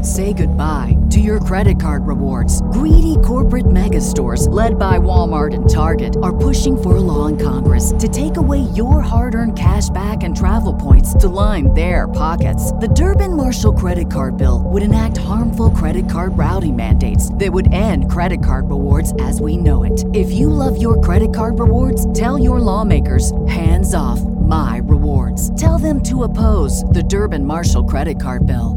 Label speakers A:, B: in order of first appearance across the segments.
A: Say goodbye to your credit card rewards. Greedy corporate mega stores, led by Walmart and Target, are pushing for a law in Congress to take away your hard-earned cash back and travel points to line their pockets. The Durbin-Marshall credit card bill would enact harmful credit card routing mandates that would end credit card rewards as we know it. If you love your credit card rewards, tell your lawmakers, hands off my rewards. Tell them to oppose the Durbin-Marshall credit card bill.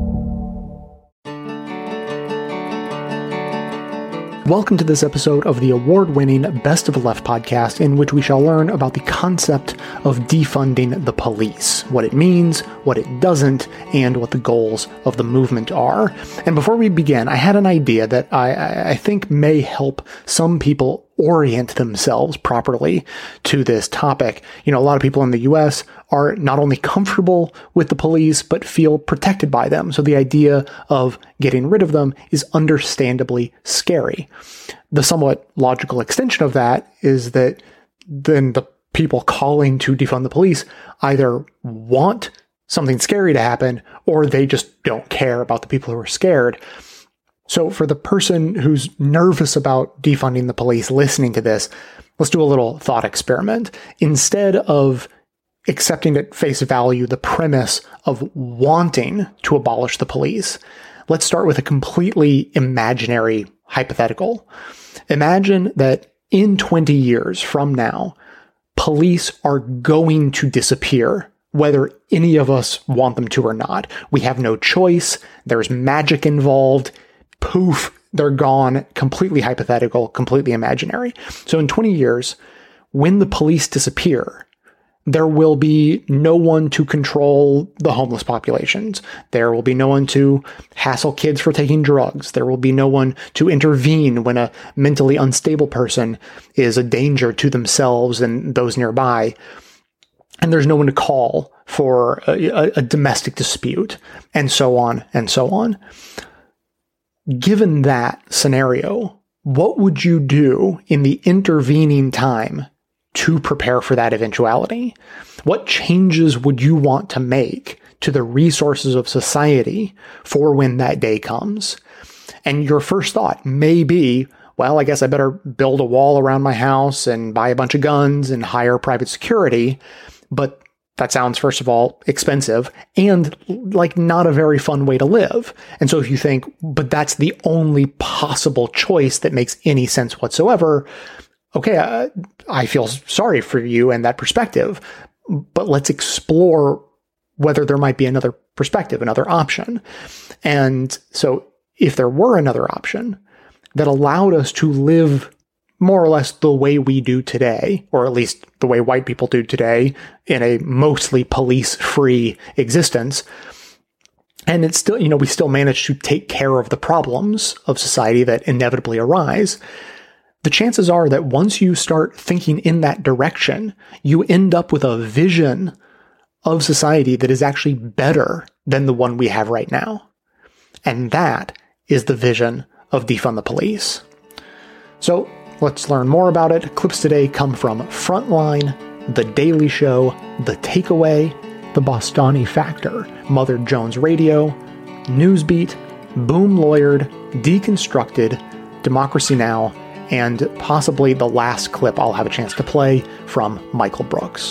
B: Welcome to this episode of the award-winning Best of the Left podcast, in which we shall learn about the concept of defunding the police, what it means, what it doesn't, and what the goals of the movement are. And before we begin, I had an idea that I think may help some people orient themselves properly to this topic. You know, a lot of people in the US are not only comfortable with the police, but feel protected by them. So the idea of getting rid of them is understandably scary. The somewhat logical extension of that is that then the people calling to defund the police either want something scary to happen, or they just don't care about the people who are scared. So for the person who's nervous about defunding the police listening to this, let's do a little thought experiment. Instead of accepting at face value the premise of wanting to abolish the police, let's start with a completely imaginary hypothetical. Imagine that in 20 years from now, police are going to disappear, whether any of us want them to or not. We have no choice. There's magic involved. Poof, they're gone. Completely hypothetical, completely imaginary. So in 20 years, when the police disappear, there will be no one to control the homeless populations. There will be no one to hassle kids for taking drugs. There will be no one to intervene when a mentally unstable person is a danger to themselves and those nearby. And there's no one to call for a domestic dispute, and so on and so on. Given that scenario, what would you do in the intervening time to prepare for that eventuality? What changes would you want to make to the resources of society for when that day comes? And your first thought may be, well, I guess I better build a wall around my house and buy a bunch of guns and hire private security. But that sounds, first of all, expensive and like not a very fun way to live. And so if you think, but that's the only possible choice that makes any sense whatsoever, okay, I feel sorry for you and that perspective, but let's explore whether there might be another perspective, another option. And so if there were another option that allowed us to live more or less the way we do today, or at least the way white people do today, in a mostly police-free existence, and it's still, you know, we still manage to take care of the problems of society that inevitably arise, the chances are that once you start thinking in that direction, you end up with a vision of society that is actually better than the one we have right now. And that is the vision of Defund the Police. So let's learn more about it. Clips today come from Frontline, The Daily Show, The Takeaway, The Bostani Factor, Mother Jones Radio, Newsbeat, Boom Lawyered, Deconstructed, Democracy Now!, and possibly the last clip I'll have a chance to play from Michael Brooks.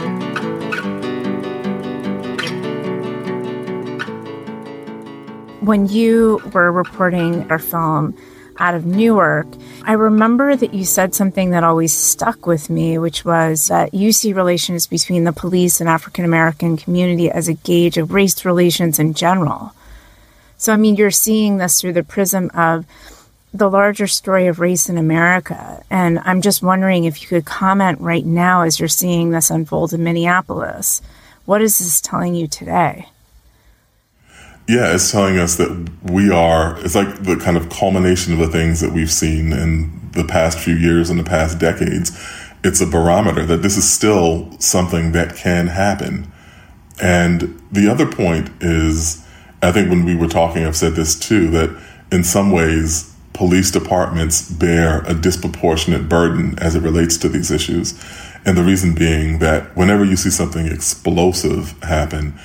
C: When you were reporting our film out of Newark, I remember that you said something that always stuck with me, which was that you see relations between the police and African-American community as a gauge of race relations in general. So, I mean, you're seeing this through the prism of the larger story of race in America. And I'm just wondering if you could comment right now as you're seeing this unfold in Minneapolis. What is this telling you today?
D: Yeah, it's telling us that it's like the kind of culmination of the things that we've seen in the past few years and the past decades. It's a barometer that this is still something that can happen. And the other point is, I think when we were talking, I've said this too, that in some ways, police departments bear a disproportionate burden as it relates to these issues. And the reason being that whenever you see something explosive happen,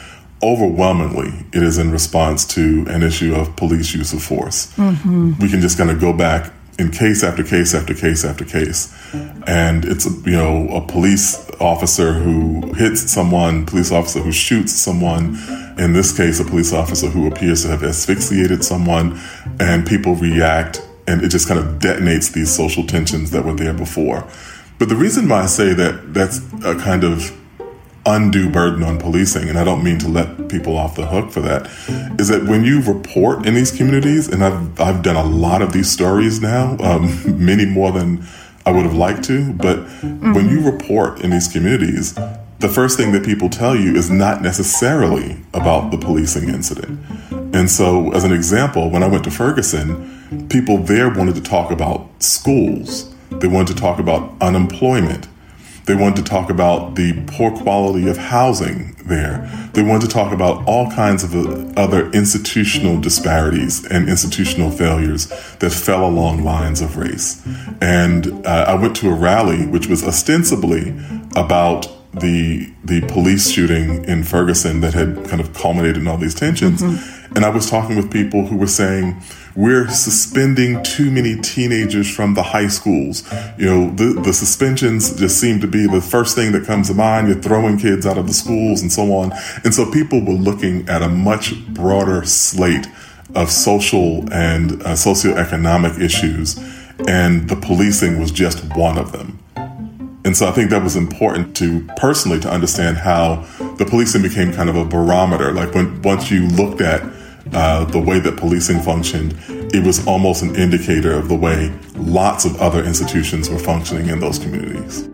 D: overwhelmingly, it is in response to an issue of police use of force.
C: Mm-hmm.
D: We can just kind of go back in case after case after case after case. And it's, a police officer who hits someone, police officer who shoots someone, in this case, a police officer who appears to have asphyxiated someone, and people react, and it just kind of detonates these social tensions that were there before. But the reason why I say that that's a kind of undue burden on policing, and I don't mean to let people off the hook for that, is that when you report in these communities, and I've done a lot of these stories now, many more than I would have liked to, but when you report in these communities, the first thing that people tell you is not necessarily about the policing incident. And so, as an example, when I went to Ferguson, people there wanted to talk about schools. They wanted to talk about unemployment. They wanted to talk about the poor quality of housing there. They wanted to talk about all kinds of other institutional disparities and institutional failures that fell along lines of race. And I went to a rally which was ostensibly about the police shooting in Ferguson that had kind of culminated in all these tensions. Mm-hmm. And I was talking with people who were saying, we're suspending too many teenagers from the high schools. The suspensions just seem to be the first thing that comes to mind. You're throwing kids out of the schools and so on. And so people were looking at a much broader slate of social and socioeconomic issues, and the policing was just one of them. And so I think that was important to personally to understand how the policing became kind of a barometer. Like once you looked at the way that policing functioned, it was almost an indicator of the way lots of other institutions were functioning in those communities.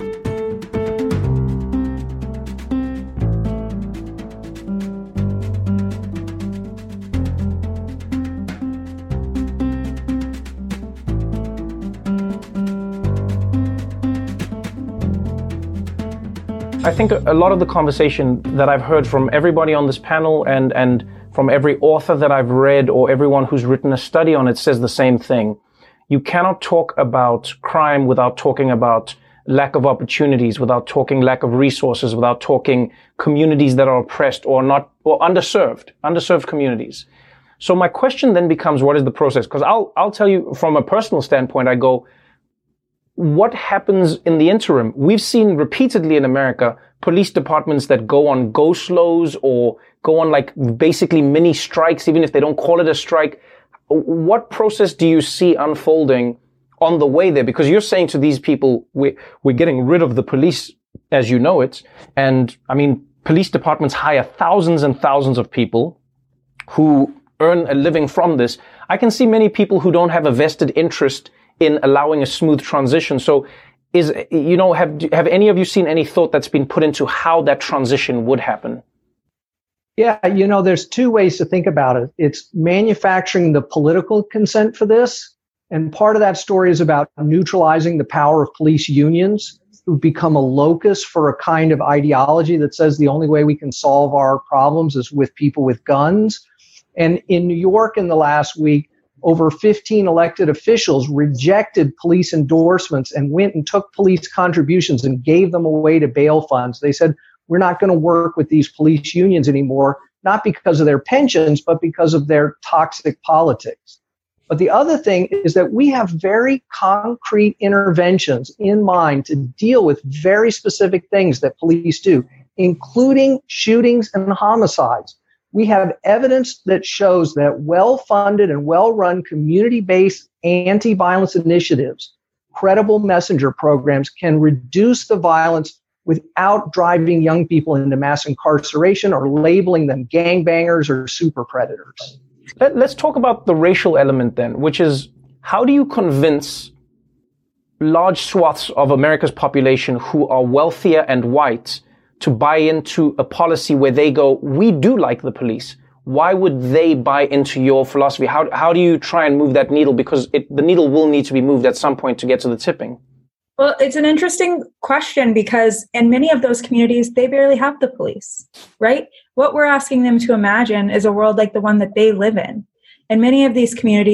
E: I think a lot of the conversation that I've heard from everybody on this panel and from every author that I've read or everyone who's written a study on it says the same thing. You cannot talk about crime without talking about lack of opportunities, without talking lack of resources, without talking communities that are oppressed or underserved communities. So my question then becomes, what is the process? Because I'll tell you from a personal standpoint, I go, what happens in the interim? We've seen repeatedly in America police departments that go on go-slows or go on like basically mini strikes, even if they don't call it a strike. What process do you see unfolding on the way there? Because you're saying to these people, we're getting rid of the police as you know it. And I mean, police departments hire thousands and thousands of people who earn a living from this. I can see many people who don't have a vested interest in allowing a smooth transition. So have any of you seen any thought that's been put into how that transition would happen?
F: Yeah, there's two ways to think about it. It's manufacturing the political consent for this. And part of that story is about neutralizing the power of police unions who've become a locus for a kind of ideology that says the only way we can solve our problems is with people with guns. And in New York in the last week, over 15 elected officials rejected police endorsements and went and took police contributions and gave them away to bail funds. They said, we're not going to work with these police unions anymore, not because of their pensions, but because of their toxic politics. But the other thing is that we have very concrete interventions in mind to deal with very specific things that police do, including shootings and homicides. We have evidence that shows that well-funded and well-run community-based anti-violence initiatives, credible messenger programs, can reduce the violence without driving young people into mass incarceration or labeling them gangbangers or super predators.
E: Let's talk about the racial element then, which is how do you convince large swaths of America's population who are wealthier and white to buy into a policy where they go, we do like the police? Why would they buy into your philosophy? How do you try and move that needle? Because the needle will need to be moved at some point to get to the tipping.
G: Well, it's an interesting question because in many of those communities, they barely have the police, right? What we're asking them to imagine is a world like the one that they live in. In many of these communities,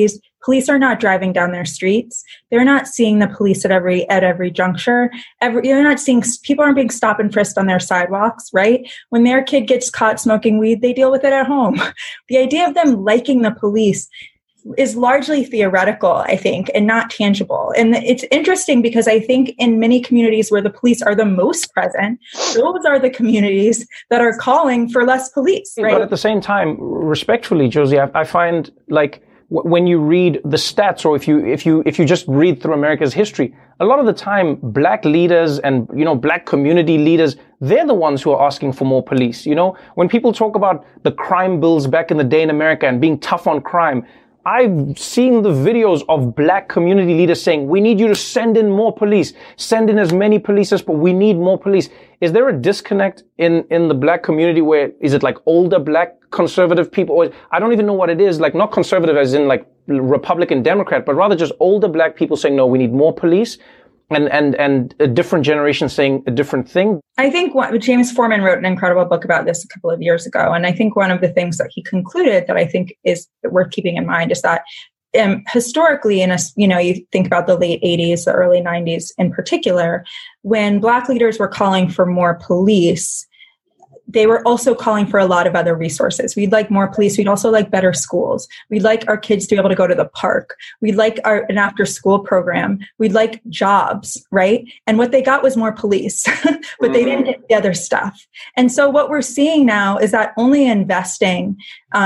G: Police are not driving down their streets. They're not seeing the police at every juncture. They're not seeing, people aren't being stopped and frisked on their sidewalks, right? When their kid gets caught smoking weed, they deal with it at home. The idea of them liking the police is largely theoretical, I think, and not tangible. And it's interesting because I think in many communities where the police are the most present, those are the communities that are calling for less police, right?
E: But at the same time, respectfully, Josie, I find like when you read the stats, or if you just read through America's history, a lot of the time, black leaders and, black community leaders, they're the ones who are asking for more police. When people talk about the crime bills back in the day in America and being tough on crime, I've seen the videos of black community leaders saying, we need you to send in more police, send in as many police as possible. We need more police. Is there a disconnect in the black community where, is it like older black conservative people? Or I don't even know what it is, like not conservative as in like Republican, Democrat, but rather just older black people saying, no, we need more police. And a different generation saying a different thing.
G: I think James Forman wrote an incredible book about this a couple of years ago. And I think one of the things that he concluded that I think is worth keeping in mind is that historically, you think about the late 80s, the early 90s in particular, when Black leaders were calling for more police, they were also calling for a lot of other resources. We'd like more police. We'd also like better schools. We'd like our kids to be able to go to the park. We'd like an after school program. We'd like jobs, right? And what they got was more police, but they didn't get the other stuff. And so what we're seeing now is that only investing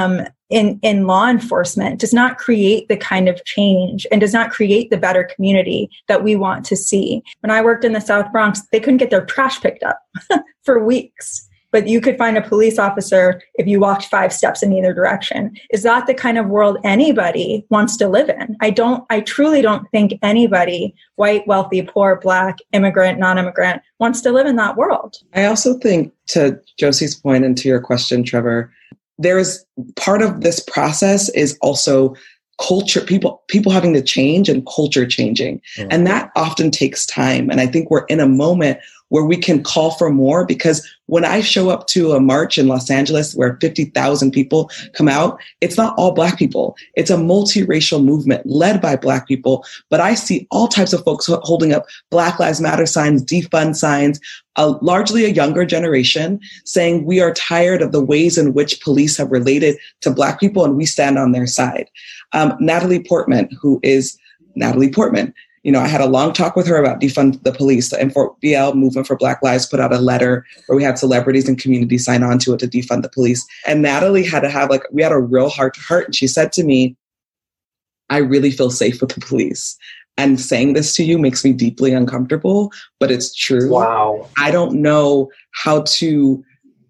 G: in law enforcement does not create the kind of change and does not create the better community that we want to see. When I worked in the South Bronx, they couldn't get their trash picked up for weeks. But you could find a police officer if you walked 5 steps in either direction. Is that the kind of world anybody wants to live in? I truly don't think anybody, white, wealthy, poor, Black, immigrant, non-immigrant, wants to live in that world.
H: I also think, to Josie's point and to your question, Trevor, there's part of this process is also culture, people having to change and culture changing. Mm-hmm. And that often takes time. And I think we're in a moment where we can call for more, because when I show up to a march in Los Angeles where 50,000 people come out, it's not all Black people. It's a multiracial movement led by Black people. But I see all types of folks holding up Black Lives Matter signs, defund signs, largely a younger generation saying we are tired of the ways in which police have related to Black people and we stand on their side. Natalie Portman, who is Natalie Portman, I had a long talk with her about defund the police. The M4BL, Movement for Black Lives, put out a letter where we had celebrities and community sign on to it to defund the police. And Natalie had to have we had a real heart to heart. And she said to me, I really feel safe with the police. And saying this to you makes me deeply uncomfortable, but it's true.
F: Wow.
H: I don't know how to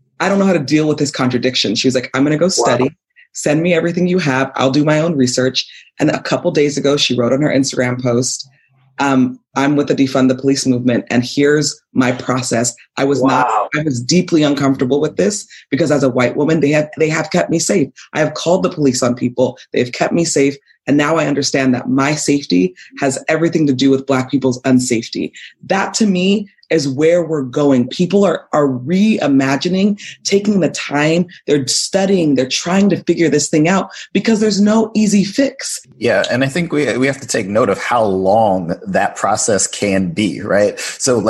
H: deal with this contradiction. She was like, I'm going to go study. Wow. Send me everything you have. I'll do my own research. And a couple days ago, she wrote on her Instagram post, I'm with the Defund the Police movement, and here's my process. I was deeply uncomfortable with this because as a white woman, they have kept me safe. I have called the police on people. They've kept me safe. And now I understand that my safety has everything to do with Black people's unsafety. That to me is where we're going. People are reimagining, taking the time, they're studying, they're trying to figure this thing out because there's no easy fix.
I: Yeah, and I think we have to take note of how long that process can be, right? So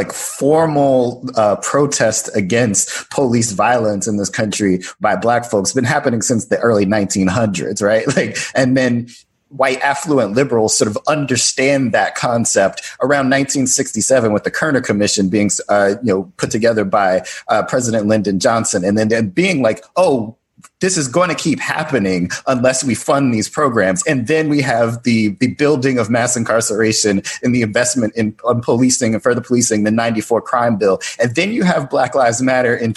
I: formal protest against police violence in this country by Black folks been happening since the early 1900s, right? And then white affluent liberals sort of understand that concept around 1967 with the Kerner Commission being put together by President Lyndon Johnson, and then being like, oh, this is going to keep happening unless we fund these programs. And then we have the building of mass incarceration and the investment in policing and further policing, the 94 crime bill. And then you have Black Lives Matter in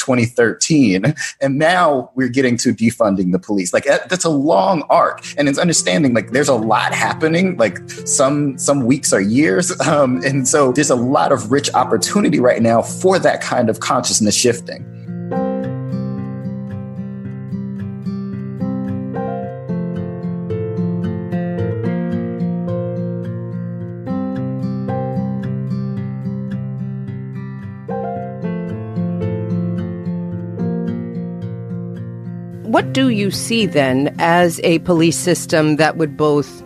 I: 2013. And now we're getting to defunding the police. That's a long arc. And it's understanding there's a lot happening, some weeks or years. And so there's a lot of rich opportunity right now for that kind of consciousness shifting.
J: What do you see then as a police system that would both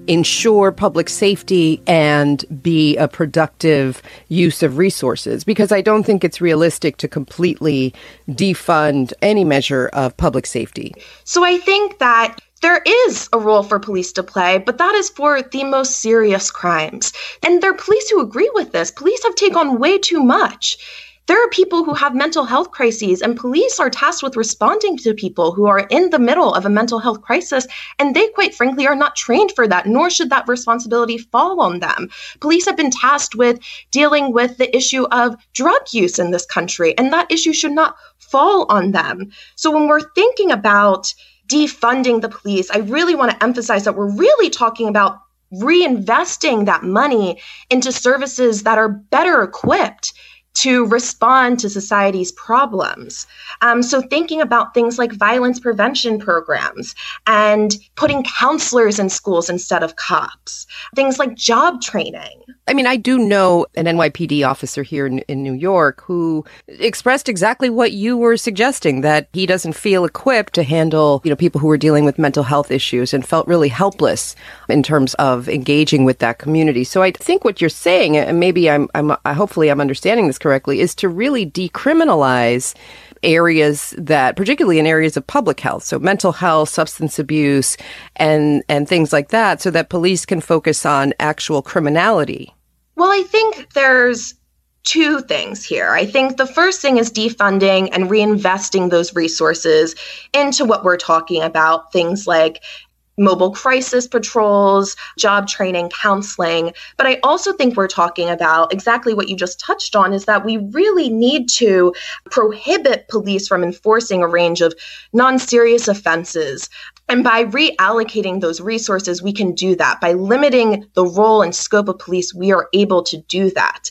J: ensure public safety and be a productive use of resources? Because I don't think it's realistic to completely defund any measure of public safety.
K: So I think that there is a role for police to play, but that is for the most serious crimes. And there are police who agree with this. Police have taken on way too much. There are people who have mental health crises, and police are tasked with responding to people who are in the middle of a mental health crisis, and they, quite frankly, are not trained for that, nor should that responsibility fall on them. Police have been tasked with dealing with the issue of drug use in this country, and that issue should not fall on them. So when we're thinking about defunding the police, I really want to emphasize that we're really talking about reinvesting that money into services that are better equipped to respond to society's problems. So thinking about things like violence prevention programs and putting counselors in schools instead of cops, things like job training.
J: I mean, I do know an NYPD officer here in New York who expressed exactly what you were suggesting, that he doesn't feel equipped to handle, people who are dealing with mental health issues, and felt really helpless in terms of engaging with that community. So I think what you're saying, and maybe hopefully I'm understanding this correctly, is to really decriminalize areas that, particularly in areas of public health, so mental health, substance abuse, and things like that, so that police can focus on actual criminality.
K: Well, I think there's two things here. I think the first thing is defunding and reinvesting those resources into what we're talking about, things like mobile crisis patrols, job training, counseling. But I also think we're talking about exactly what you just touched on, is that we really need to prohibit police from enforcing a range of non-serious offenses. And by reallocating those resources, we can do that. By limiting the role and scope of police, we are able to do that.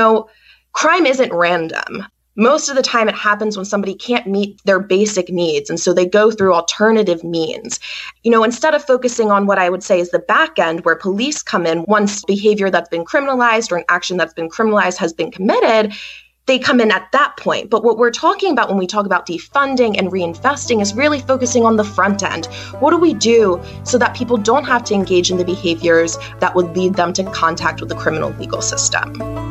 K: Crime isn't random. Most of the time it happens when somebody can't meet their basic needs, and so they go through alternative means. Instead of focusing on what I would say is the back end, where police come in once behavior that's been criminalized or an action that's been criminalized has been committed, they come in at that point. But what we're talking about when we talk about defunding and reinvesting is really focusing on the front end. What do we do so that people don't have to engage in the behaviors that would lead them to contact with the criminal legal system?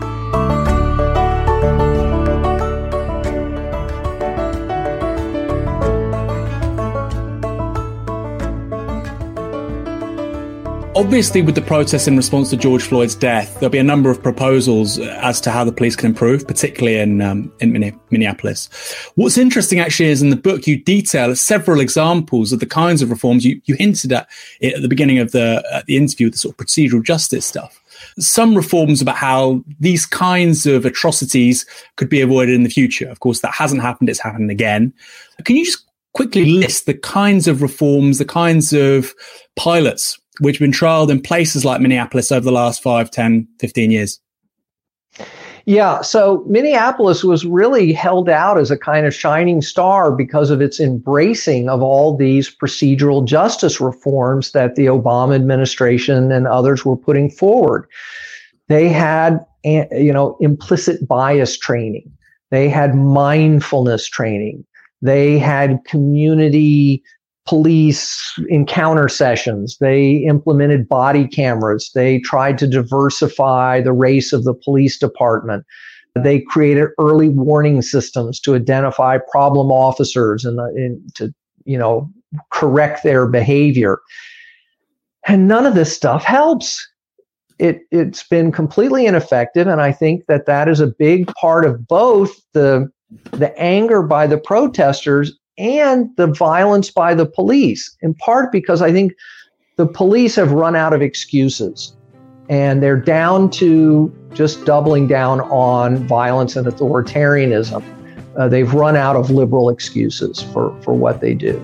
L: Obviously, with the protests in response to George Floyd's death, there'll be a number of proposals as to how the police can improve, particularly in Minneapolis. What's interesting, actually, is in the book you detail several examples of the kinds of reforms you hinted at it at the beginning of the interview, the sort of procedural justice stuff. Some reforms about how these kinds of atrocities could be avoided in the future. Of course, that hasn't happened. It's happening again. Can you just quickly list the kinds of reforms, the kinds of pilots which have been trialed in places like Minneapolis over the last 5, 10, 15 years?
F: Yeah, so Minneapolis was really held out as a kind of shining star because of its embracing of all these procedural justice reforms that the Obama administration and others were putting forward. They had, implicit bias training. They had mindfulness training. They had community police encounter sessions. They implemented body cameras. They tried to diversify the race of the police department. They created early warning systems to identify problem officers and to correct their behavior. And none of this stuff helps. It's been completely ineffective, and I think that is a big part of both the anger by the protesters and the violence by the police, in part because I think the police have run out of excuses and they're down to just doubling down on violence and authoritarianism. They've run out of liberal excuses for what they do.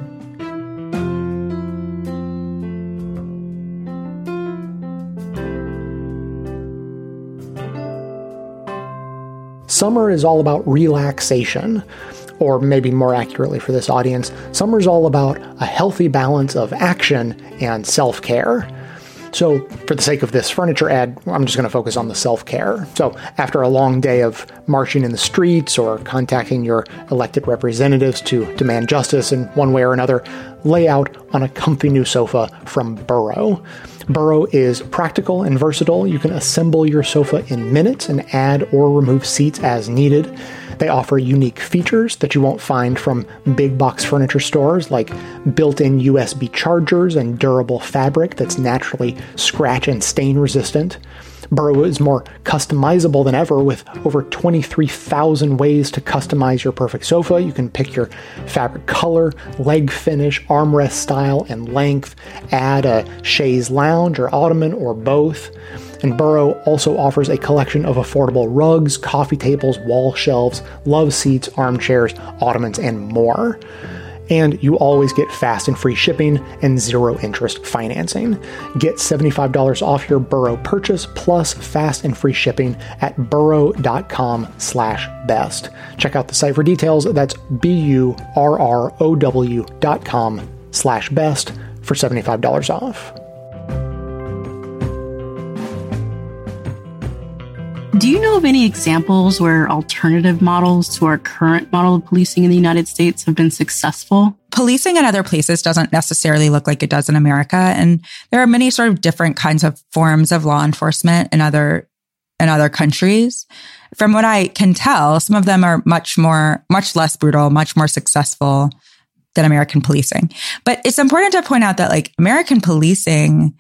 B: Summer is all about relaxation. Or maybe more accurately for this audience, summer is all about a healthy balance of action and self-care. So for the sake of this furniture ad, I'm just going to focus on the self-care. So after a long day of marching in the streets or contacting your elected representatives to demand justice in one way or another, lay out on a comfy new sofa from Burrow. Burrow is practical and versatile. You can assemble your sofa in minutes and add or remove seats as needed. They offer unique features that you won't find from big box furniture stores, like built-in USB chargers and durable fabric that's naturally scratch and stain resistant. Burrow is more customizable than ever, with over 23,000 ways to customize your perfect sofa. You can pick your fabric color, leg finish, armrest style, and length, add a chaise lounge or ottoman or both. And Burrow also offers a collection of affordable rugs, coffee tables, wall shelves, love seats, armchairs, ottomans, and more. And you always get fast and free shipping and zero interest financing. Get $75 off your Burrow purchase plus fast and free shipping at burrow.com/best. Check out the site for details. That's burrow.com/best for $75 off.
M: Do you know of any examples where alternative models to our current model of policing in the United States have been successful?
N: Policing in other places doesn't necessarily look like it does in America. And there are many sort of different kinds of forms of law enforcement in other countries. From what I can tell, some of them are much less brutal, much more successful than American policing. But it's important to point out that like American policing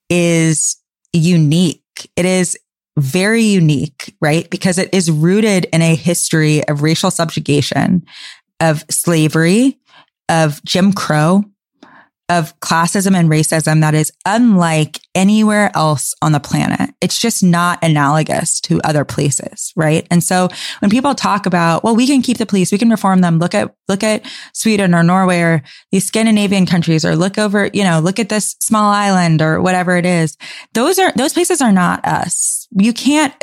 N: is unique. It is very unique, right? Because it is rooted in a history of racial subjugation, of slavery, of Jim Crow, of classism and racism that is unlike anywhere else on the planet. It's just not analogous to other places, right? And so when people talk about, well, we can keep the police, we can reform them, look at Sweden or Norway or these Scandinavian countries, or look at this small island or whatever it is. Those places are not us. You can't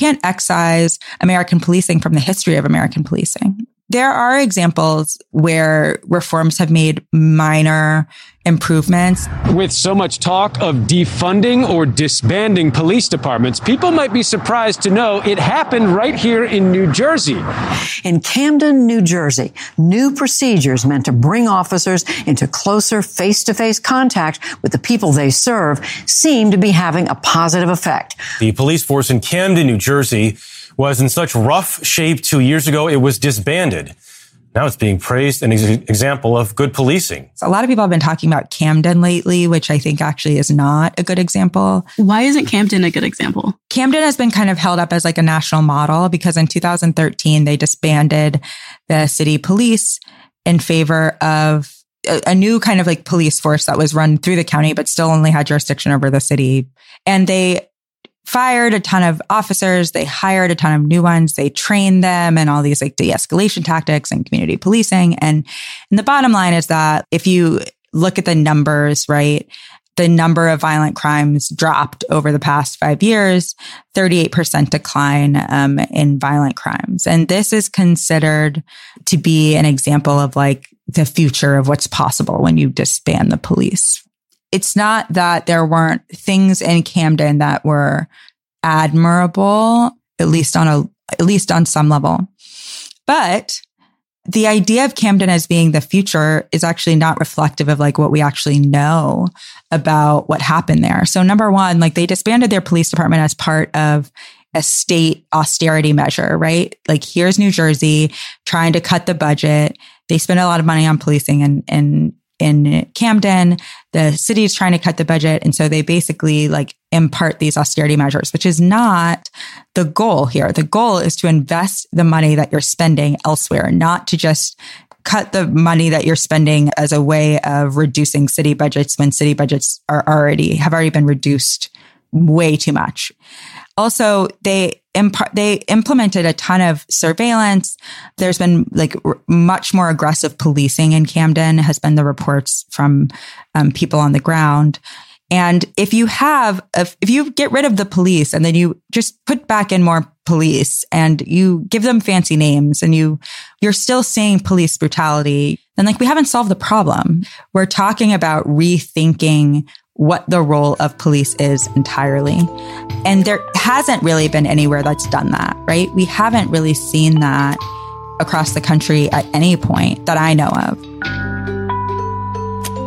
N: excise American policing from the history of American policing. There are examples where reforms have made minor improvements.
O: With so much talk of defunding or disbanding police departments, people might be surprised to know it happened right here in New Jersey.
P: In Camden, New Jersey, new procedures meant to bring officers into closer face-to-face contact with the people they serve seem to be having a positive effect.
Q: The police force in Camden, New Jersey, was in such rough shape 2 years ago, it was disbanded. Now it's being praised an example of good policing.
N: A lot of people have been talking about Camden lately, which I think actually is not a good example.
M: Why isn't Camden a good example?
N: Camden has been kind of held up as like a national model because in 2013, they disbanded the city police in favor of a new kind of like police force that was run through the county, but still only had jurisdiction over the city. And they fired a ton of officers. They hired a ton of new ones. They trained them and all these like de-escalation tactics and community policing. And the bottom line is that if you look at the numbers, right, the number of violent crimes dropped over the past 5 years, 38% decline in violent crimes. And this is considered to be an example of like the future of what's possible when you disband the police. It's not that there weren't things in Camden that were admirable, at least on some level. But the idea of Camden as being the future is actually not reflective of like what we actually know about what happened there. So number one, like they disbanded their police department as part of a state austerity measure, right? Like here's New Jersey trying to cut the budget. They spend a lot of money on policing and in Camden, the city is trying to cut the budget. And so they basically like impart these austerity measures, which is not the goal here. The goal is to invest the money that you're spending elsewhere, not to just cut the money that you're spending as a way of reducing city budgets when city budgets have already been reduced way too much. Also, they implemented a ton of surveillance. There's been like much more aggressive policing in Camden, has been the reports from people on the ground. And if you get rid of the police and then you just put back in more police and you give them fancy names and you're still seeing police brutality, then like we haven't solved the problem. We're talking about rethinking what the role of police is entirely. And there hasn't really been anywhere that's done that, right? We haven't really seen that across the country at any point that I know of.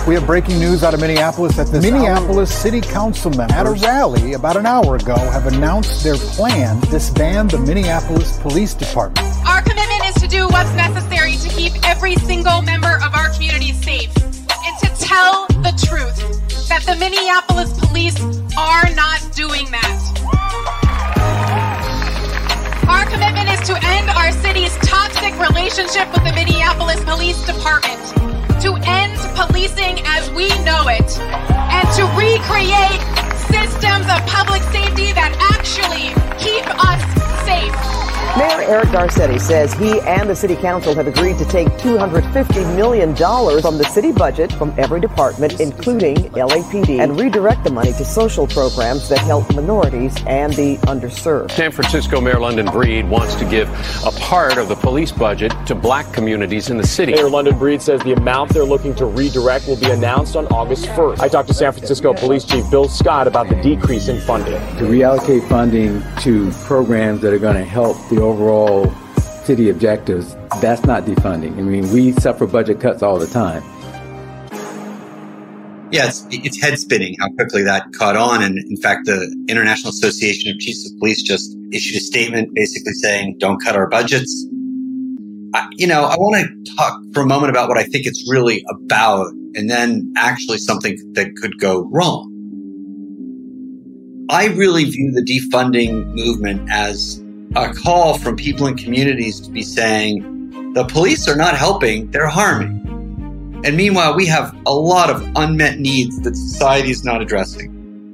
R: We have breaking news out of Minneapolis at this Minneapolis City Council members at a rally about an hour ago have announced their plan to disband the Minneapolis Police Department.
S: Our commitment is to do what's necessary to keep every single member of our community safe and to tell the truth that the Minneapolis police are not doing that. Our commitment is to end our city's toxic relationship with the Minneapolis Police Department, to end policing as we know it, and to recreate systems of public safety that actually keep us safe.
T: Mayor Eric Garcetti says he and the city council have agreed to take $250 million from the city budget from every department, including LAPD, and redirect the money to social programs that help minorities and the underserved.
U: San Francisco Mayor London Breed wants to give a part of the police budget to black communities in the city.
V: Mayor London Breed says the amount they're looking to redirect will be announced on August 1st. I talked to San Francisco Police Chief Bill Scott about the decrease in funding.
W: To reallocate funding to programs that are going to help the overall city objectives, that's not defunding. I mean, we suffer budget cuts all the time.
X: Yeah, it's head spinning how quickly that caught on. And in fact, the International Association of Chiefs of Police just issued a statement basically saying, don't cut our budgets. I want to talk for a moment about what I think it's really about, and then actually something that could go wrong. I really view the defunding movement as a call from people in communities to be saying, the police are not helping, they're harming. And meanwhile, we have a lot of unmet needs that society is not addressing.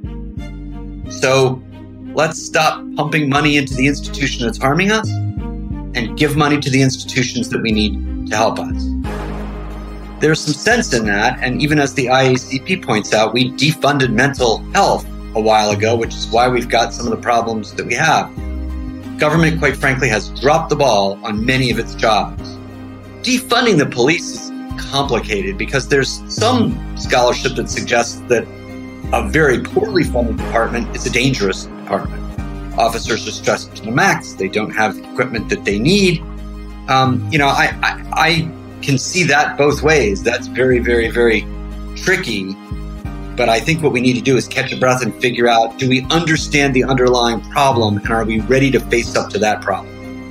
X: So let's stop pumping money into the institution that's harming us and give money to the institutions that we need to help us. There's some sense in that, and even as the IACP points out, we defunded mental health a while ago, which is why we've got some of the problems that we have. Government, quite frankly, has dropped the ball on many of its jobs. Defunding the police is complicated because there's some scholarship that suggests that a very poorly funded department is a dangerous department. Officers are stressed to the max. They don't have the equipment that they need. I can see that both ways. That's very, very, very tricky. But I think what we need to do is catch a breath and figure out, do we understand the underlying problem, and are we ready to face up to that problem?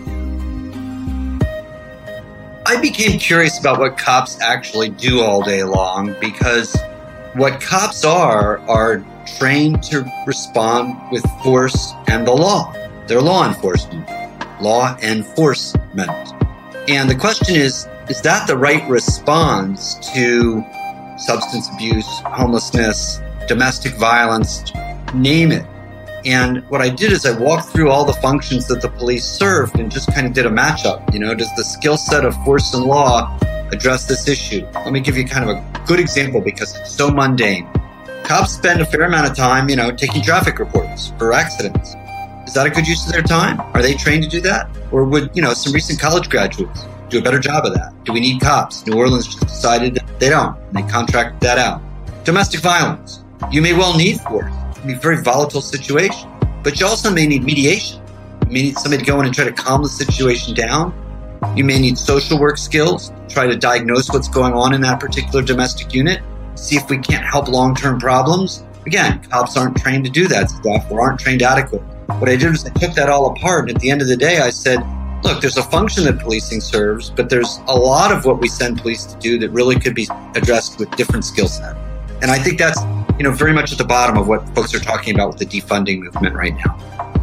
X: I became curious about what cops actually do all day long, because what cops are trained to respond with force and the law. They're law enforcement. Law enforcement. And the question is that the right response to substance abuse, homelessness, domestic violence, name it? And what I did is I walked through all the functions that the police served and just kind of did a matchup. Does the skill set of force and law address this issue? Let me give you kind of a good example because it's so mundane. Cops spend a fair amount of time, taking traffic reports for accidents. Is that a good use of their time? Are they trained to do that? Or would, some recent college graduates do a better job of that? Do we need cops? New Orleans just decided that they don't. They contract that out. Domestic violence. You may well need force. It can be a very volatile situation. But you also may need mediation. You may need somebody to go in and try to calm the situation down. You may need social work skills, try to diagnose what's going on in that particular domestic unit, see if we can't help long-term problems. Again, cops aren't trained to do that stuff or aren't trained adequately. What I did was I took that all apart, and at the end of the day, I said, look, there's a function that policing serves, but there's a lot of what we send police to do that really could be addressed with different skill set. And I think that's, very much at the bottom of what folks are talking about with the defunding movement right now.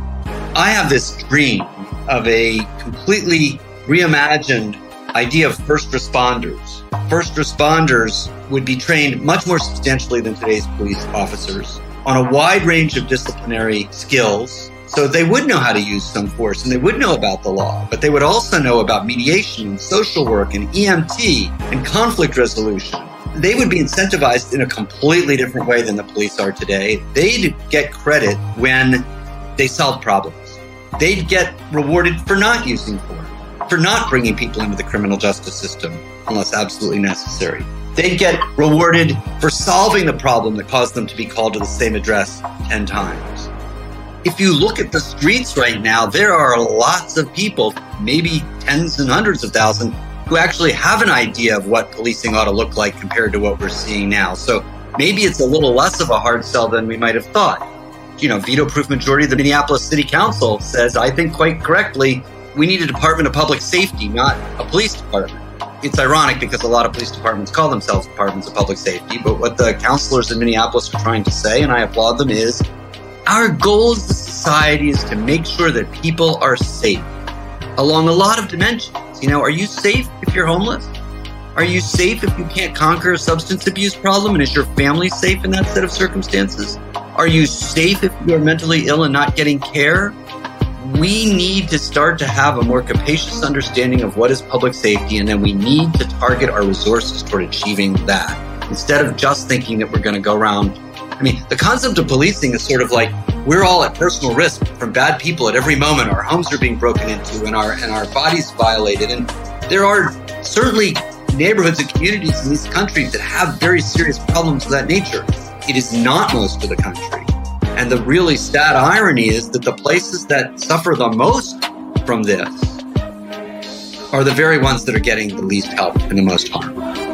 X: I have this dream of a completely reimagined idea of first responders. First responders would be trained much more substantially than today's police officers on a wide range of disciplinary skills. So they would know how to use some force and they would know about the law, but they would also know about mediation and social work and EMT and conflict resolution. They would be incentivized in a completely different way than the police are today. They'd get credit when they solve problems. They'd get rewarded for not using force, for not bringing people into the criminal justice system unless absolutely necessary. They'd get rewarded for solving the problem that caused them to be called to the same address 10 times. If you look at the streets right now, there are lots of people, maybe tens and hundreds of thousands, who actually have an idea of what policing ought to look like compared to what we're seeing now. So maybe it's a little less of a hard sell than we might have thought. Veto-proof majority of the Minneapolis City Council says, I think quite correctly, we need a Department of Public Safety, not a police department. It's ironic because a lot of police departments call themselves departments of public safety, but what the councilors in Minneapolis are trying to say, and I applaud them, is our goal as a society is to make sure that people are safe along a lot of dimensions. Are you safe if you're homeless? Are you safe if you can't conquer a substance abuse problem? And is your family safe in that set of circumstances? Are you safe if you are mentally ill and not getting care? We need to start to have a more capacious understanding of what is public safety, and then we need to target our resources toward achieving that, instead of just thinking that we're going to go around. The concept of policing is sort of like we're all at personal risk from bad people at every moment. Our homes are being broken into and our bodies violated. And there are certainly neighborhoods and communities in this country that have very serious problems of that nature. It is not most of the country. And the really sad irony is that the places that suffer the most from this are the very ones that are getting the least help and the most harm.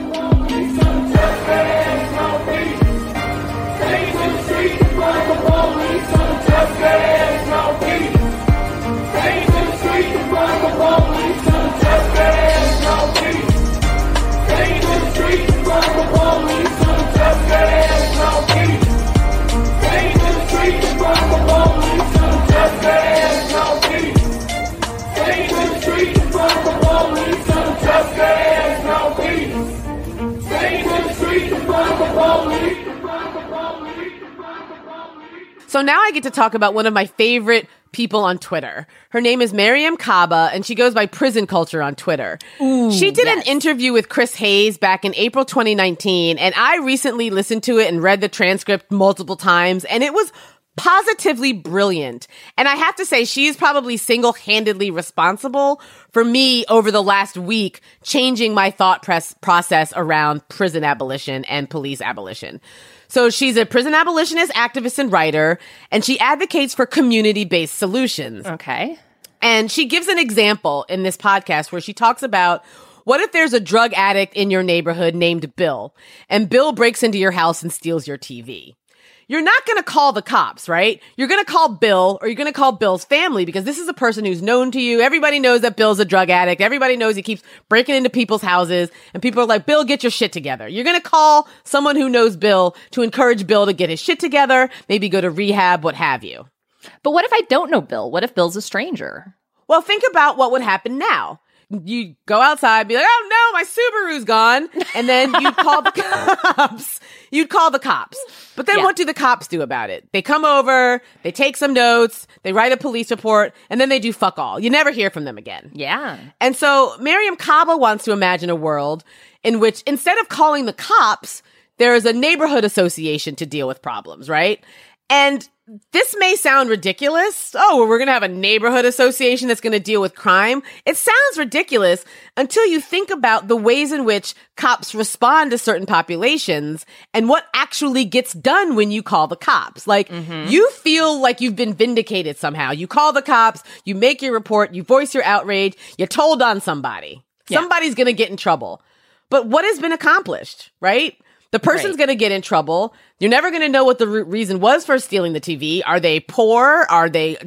A: So now I get to talk about one of my favorite people on Twitter. Her name is Mariame Kaba, and she goes by Prison Culture on Twitter.
C: Ooh,
A: she did an interview with Chris Hayes back in April 2019, and I recently listened to it and read the transcript multiple times, and it was positively brilliant. And I have to say, she is probably single-handedly responsible for me over the last week changing my thought process around prison abolition and police abolition. So she's a prison abolitionist, activist, and writer, and she advocates for community-based solutions.
C: Okay.
A: And she gives an example in this podcast where she talks about, what if there's a drug addict in your neighborhood named Bill, and Bill breaks into your house and steals your TV? You're not going to call the cops, right? You're going to call Bill, or you're going to call Bill's family, because this is a person who's known to you. Everybody knows that Bill's a drug addict. Everybody knows he keeps breaking into people's houses, and people are like, Bill, get your shit together. You're going to call someone who knows Bill to encourage Bill to get his shit together, maybe go to rehab, what have you.
C: But what if I don't know Bill? What if Bill's a stranger?
A: Well, think about what would happen now. You go outside, be like, oh no, my Subaru's gone. And then you'd call the cops. You'd call the cops. But then what do the cops do about it? They come over, they take some notes, they write a police report, and then they do fuck all. You never hear from them again.
C: Yeah.
A: And so Mariame Kaba wants to imagine a world in which instead of calling the cops, there is a neighborhood association to deal with problems, right? And this may sound ridiculous. Oh, well, we're going to have a neighborhood association that's going to deal with crime. It sounds ridiculous until you think about the ways in which cops respond to certain populations and what actually gets done when you call the cops. Like, you feel like you've been vindicated somehow. You call the cops, you make your report, you voice your outrage, you told on somebody. Yeah. Somebody's going to get in trouble. But what has been accomplished, right? The person's going to get in trouble. You're never going to know what the reason was for stealing the TV. Are they poor? Are they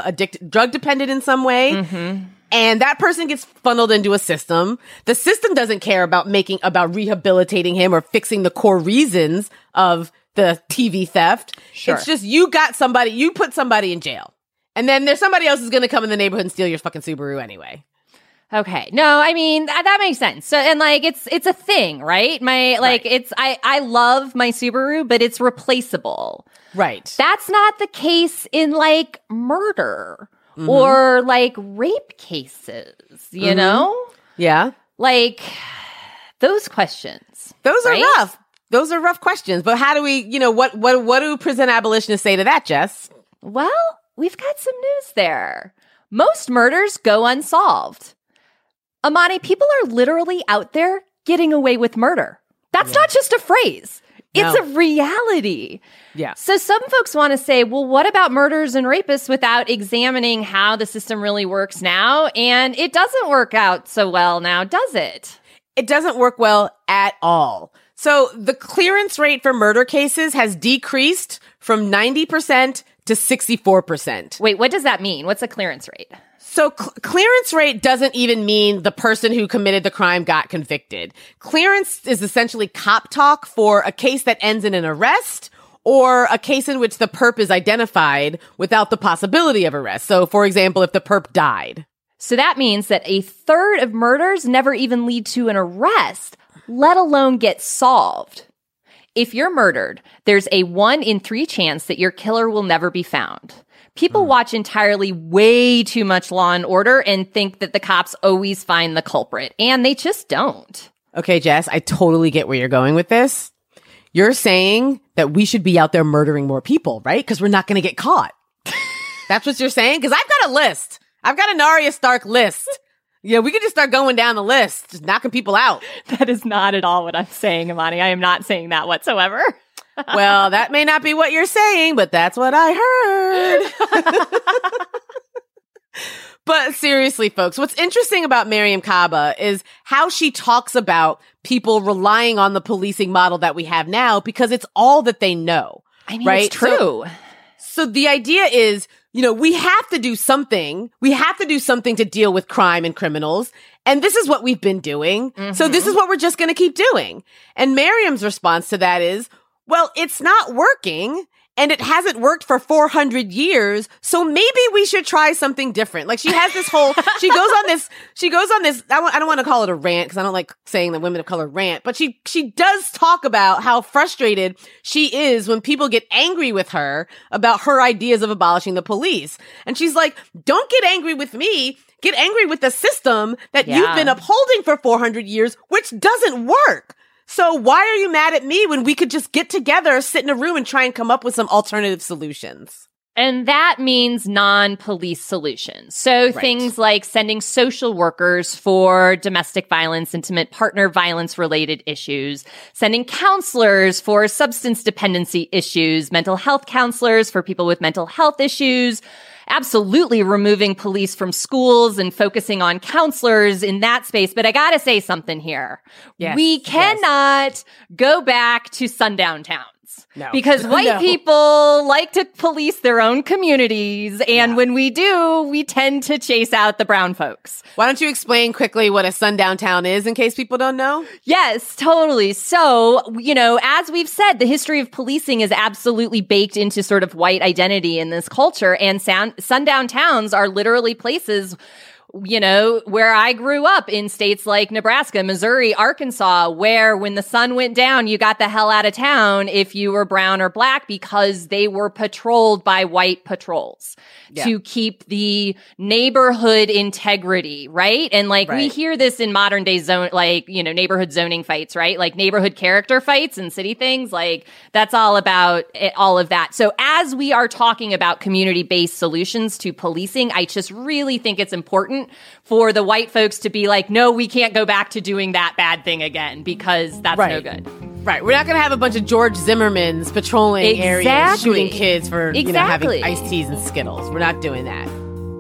A: drug dependent in some way? And that person gets funneled into a system. The system doesn't care about rehabilitating him or fixing the core reasons of the TV theft.
C: Sure.
A: It's just you put somebody in jail. And then there's somebody else who's going to come in the neighborhood and steal your fucking Subaru anyway.
C: Okay. No, I mean, that makes sense. So, and like, it's a thing, right? I love my Subaru, but it's replaceable.
A: Right.
C: That's not the case in like murder or like rape cases, you know?
A: Yeah.
C: Like those questions.
A: Those are rough. Those are rough questions. But how do we, what do prison abolitionists say to that, Jess?
C: Well, we've got some news there. Most murders go unsolved. Amani, people are literally out there getting away with murder. That's not just a phrase. It's a reality.
A: Yeah.
C: So some folks want to say, well, what about murders and rapists without examining how the system really works now? And it doesn't work out so well now, does it?
A: It doesn't work well at all. So the clearance rate for murder cases has decreased from 90% to 64%.
C: Wait, what does that mean? What's a clearance rate?
A: So clearance rate doesn't even mean the person who committed the crime got convicted. Clearance is essentially cop talk for a case that ends in an arrest or a case in which the perp is identified without the possibility of arrest. So, for example, if the perp died.
C: So that means that a third of murders never even lead to an arrest, let alone get solved. If you're murdered, there's a 1 in 3 chance that your killer will never be found. People watch entirely way too much Law and Order and think that the cops always find the culprit, and they just don't.
A: Okay, Jess, I totally get where you're going with this. You're saying that we should be out there murdering more people, right? Because we're not going to get caught. That's what you're saying? Because I've got a list. I've got an Arya Stark list. Yeah, we could just start going down the list, just knocking people out.
C: That is not at all what I'm saying, Imani. I am not saying that whatsoever.
A: Well, that may not be what you're saying, but that's what I heard. But seriously, folks, what's interesting about Mariame Kaba is how she talks about people relying on the policing model that we have now because it's all that they know.
C: I mean,
A: right?
C: It's true.
A: So the idea is, you know, we have to do something. We have to do something to deal with crime and criminals. And this is what we've been doing. Mm-hmm. So this is what we're just going to keep doing. And Mariam's response to that is, well, it's not working and it hasn't worked for 400 years. So maybe we should try something different. Like she has this whole, she goes on this, I don't want to call it a rant because I don't like saying that women of color rant, but she does talk about how frustrated she is when people get angry with her about her ideas of abolishing the police. And she's like, don't get angry with me. Get angry with the system that you've been upholding for 400 years, which doesn't work. So why are you mad at me when we could just get together, sit in a room and try and come up with some alternative solutions?
C: And that means non-police solutions. So things like sending social workers for domestic violence, intimate partner violence related issues, sending counselors for substance dependency issues, mental health counselors for people with mental health issues, absolutely removing police from schools and focusing on counselors in that space. But I got to say something here. Yes, we cannot go back to sundown towns.
A: No.
C: Because white people like to police their own communities. And when we do, we tend to chase out the brown folks.
A: Why don't you explain quickly what a sundown town is in case people don't know?
C: Yes, totally. So, you know, as we've said, the history of policing is absolutely baked into sort of white identity in this culture. And sundown towns are literally places, you know, where I grew up in states like Nebraska, Missouri, Arkansas, where when the sun went down, you got the hell out of town if you were brown or black because they were patrolled by white patrols to keep the neighborhood integrity, right? And like we hear this in modern day neighborhood zoning fights, right? Like neighborhood character fights and city things, like that's all about all of that. So as we are talking about community-based solutions to policing, I just really think it's important for the white folks to be like, no, we can't go back to doing that bad thing again because that's no good.
A: Right. We're not going to have a bunch of George Zimmermans patrolling areas, shooting kids for having iced teas and Skittles. We're not doing that.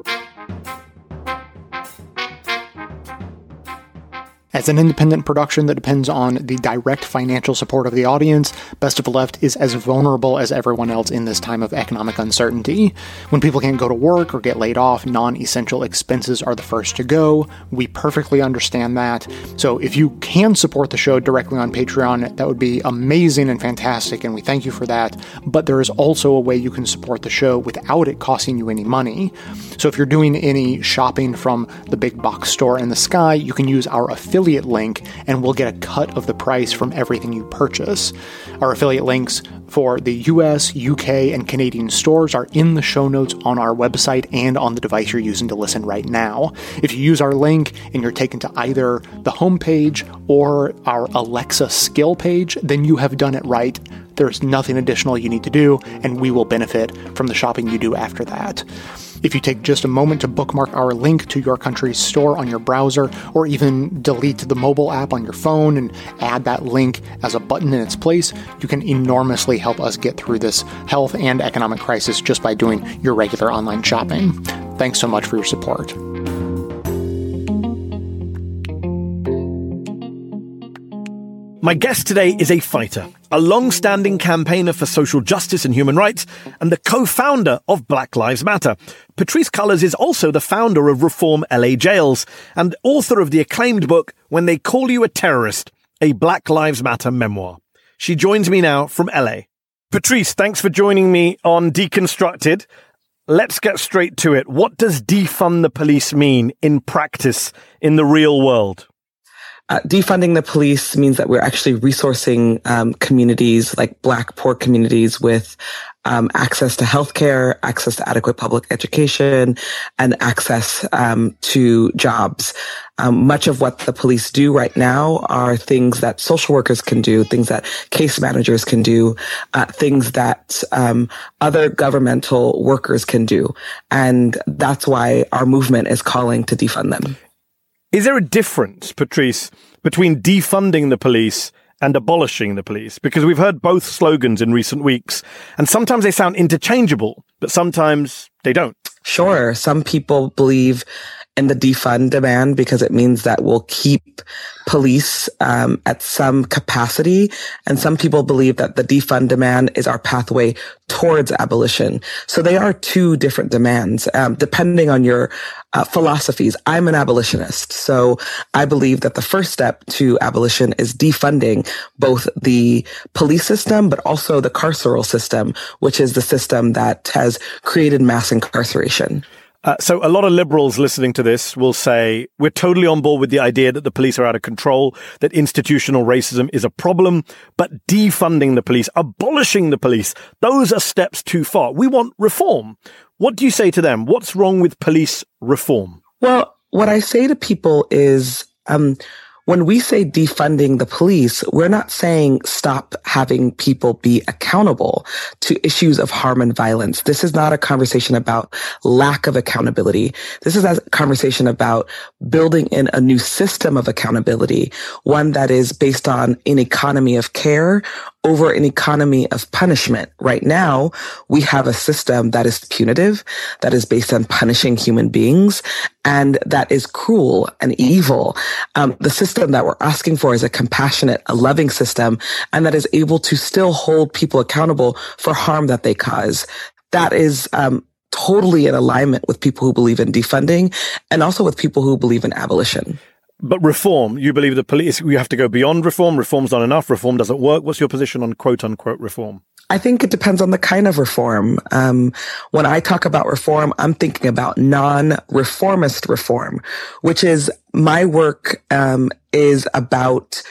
B: As an independent production that depends on the direct financial support of the audience, Best of the Left is as vulnerable as everyone else in this time of economic uncertainty. When people can't go to work or get laid off, non-essential expenses are the first to go. We perfectly understand that. So if you can support the show directly on Patreon, that would be amazing and fantastic, and we thank you for that. But there is also a way you can support the show without it costing you any money. So if you're doing any shopping from the big box store in the sky, you can use our affiliate link and we'll get a cut of the price from everything you purchase. Our affiliate links for the US, UK, and Canadian stores are in the show notes on our website and on the device you're using to listen right now. If you use our link and you're taken to either the homepage or our Alexa skill page, then you have done it right. There's nothing additional you need to do, and we will benefit from the shopping you do after that. If you take just a moment to bookmark our link to your country's store on your browser, or even delete the mobile app on your phone and add that link as a button in its place, you can enormously help us get through this health and economic crisis just by doing your regular online shopping. Thanks so much for your support.
D: My guest today is a fighter, a long-standing campaigner for social justice and human rights, and the co-founder of Black Lives Matter. Patrisse Cullors is also the founder of Reform LA Jails and author of the acclaimed book, When They Call You a Terrorist, a Black Lives Matter memoir. She joins me now from LA. Patrisse, thanks for joining me on Deconstructed. Let's get straight to it. What does defund the police mean in practice in the real world?
E: Defunding the police means that we're actually resourcing communities like Black poor communities with access to healthcare, access to adequate public education, and access to jobs. Much of what the police do right now are things that social workers can do, things that case managers can do, things that other governmental workers can do. And that's why our movement is calling to defund them.
D: Is there a difference, Patrisse, between defunding the police and abolishing the police? Because we've heard both slogans in recent weeks, and sometimes they sound interchangeable, but sometimes they don't.
E: Sure. Some people believe in the defund demand because it means that we'll keep police at some capacity. And some people believe that the defund demand is our pathway towards abolition. So they are two different demands, depending on your philosophies. I'm an abolitionist. So I believe that the first step to abolition is defunding both the police system, but also the carceral system, which is the system that has created mass incarceration.
D: So a lot of liberals listening to this will say, we're totally on board with the idea that the police are out of control, that institutional racism is a problem, but defunding the police, abolishing the police, those are steps too far. We want reform. What do you say to them? What's wrong with police reform?
E: Well, what I say to people is, when we say defunding the police, we're not saying stop having people be accountable to issues of harm and violence. This is not a conversation about lack of accountability. This is a conversation about building in a new system of accountability, one that is based on an economy of care over an economy of punishment. Right now, we have a system that is punitive, that is based on punishing human beings, and that is cruel and evil. The system that we're asking for is a compassionate, a loving system, and that is able to still hold people accountable for harm that they cause. That is totally in alignment with people who believe in defunding and also with people who believe in abolition.
D: But reform, you believe the police, you have to go beyond reform. Reform's not enough. Reform doesn't work. What's your position on quote unquote reform?
E: I think it depends on the kind of reform. When I talk about reform, I'm thinking about non-reformist reform, which is my work is about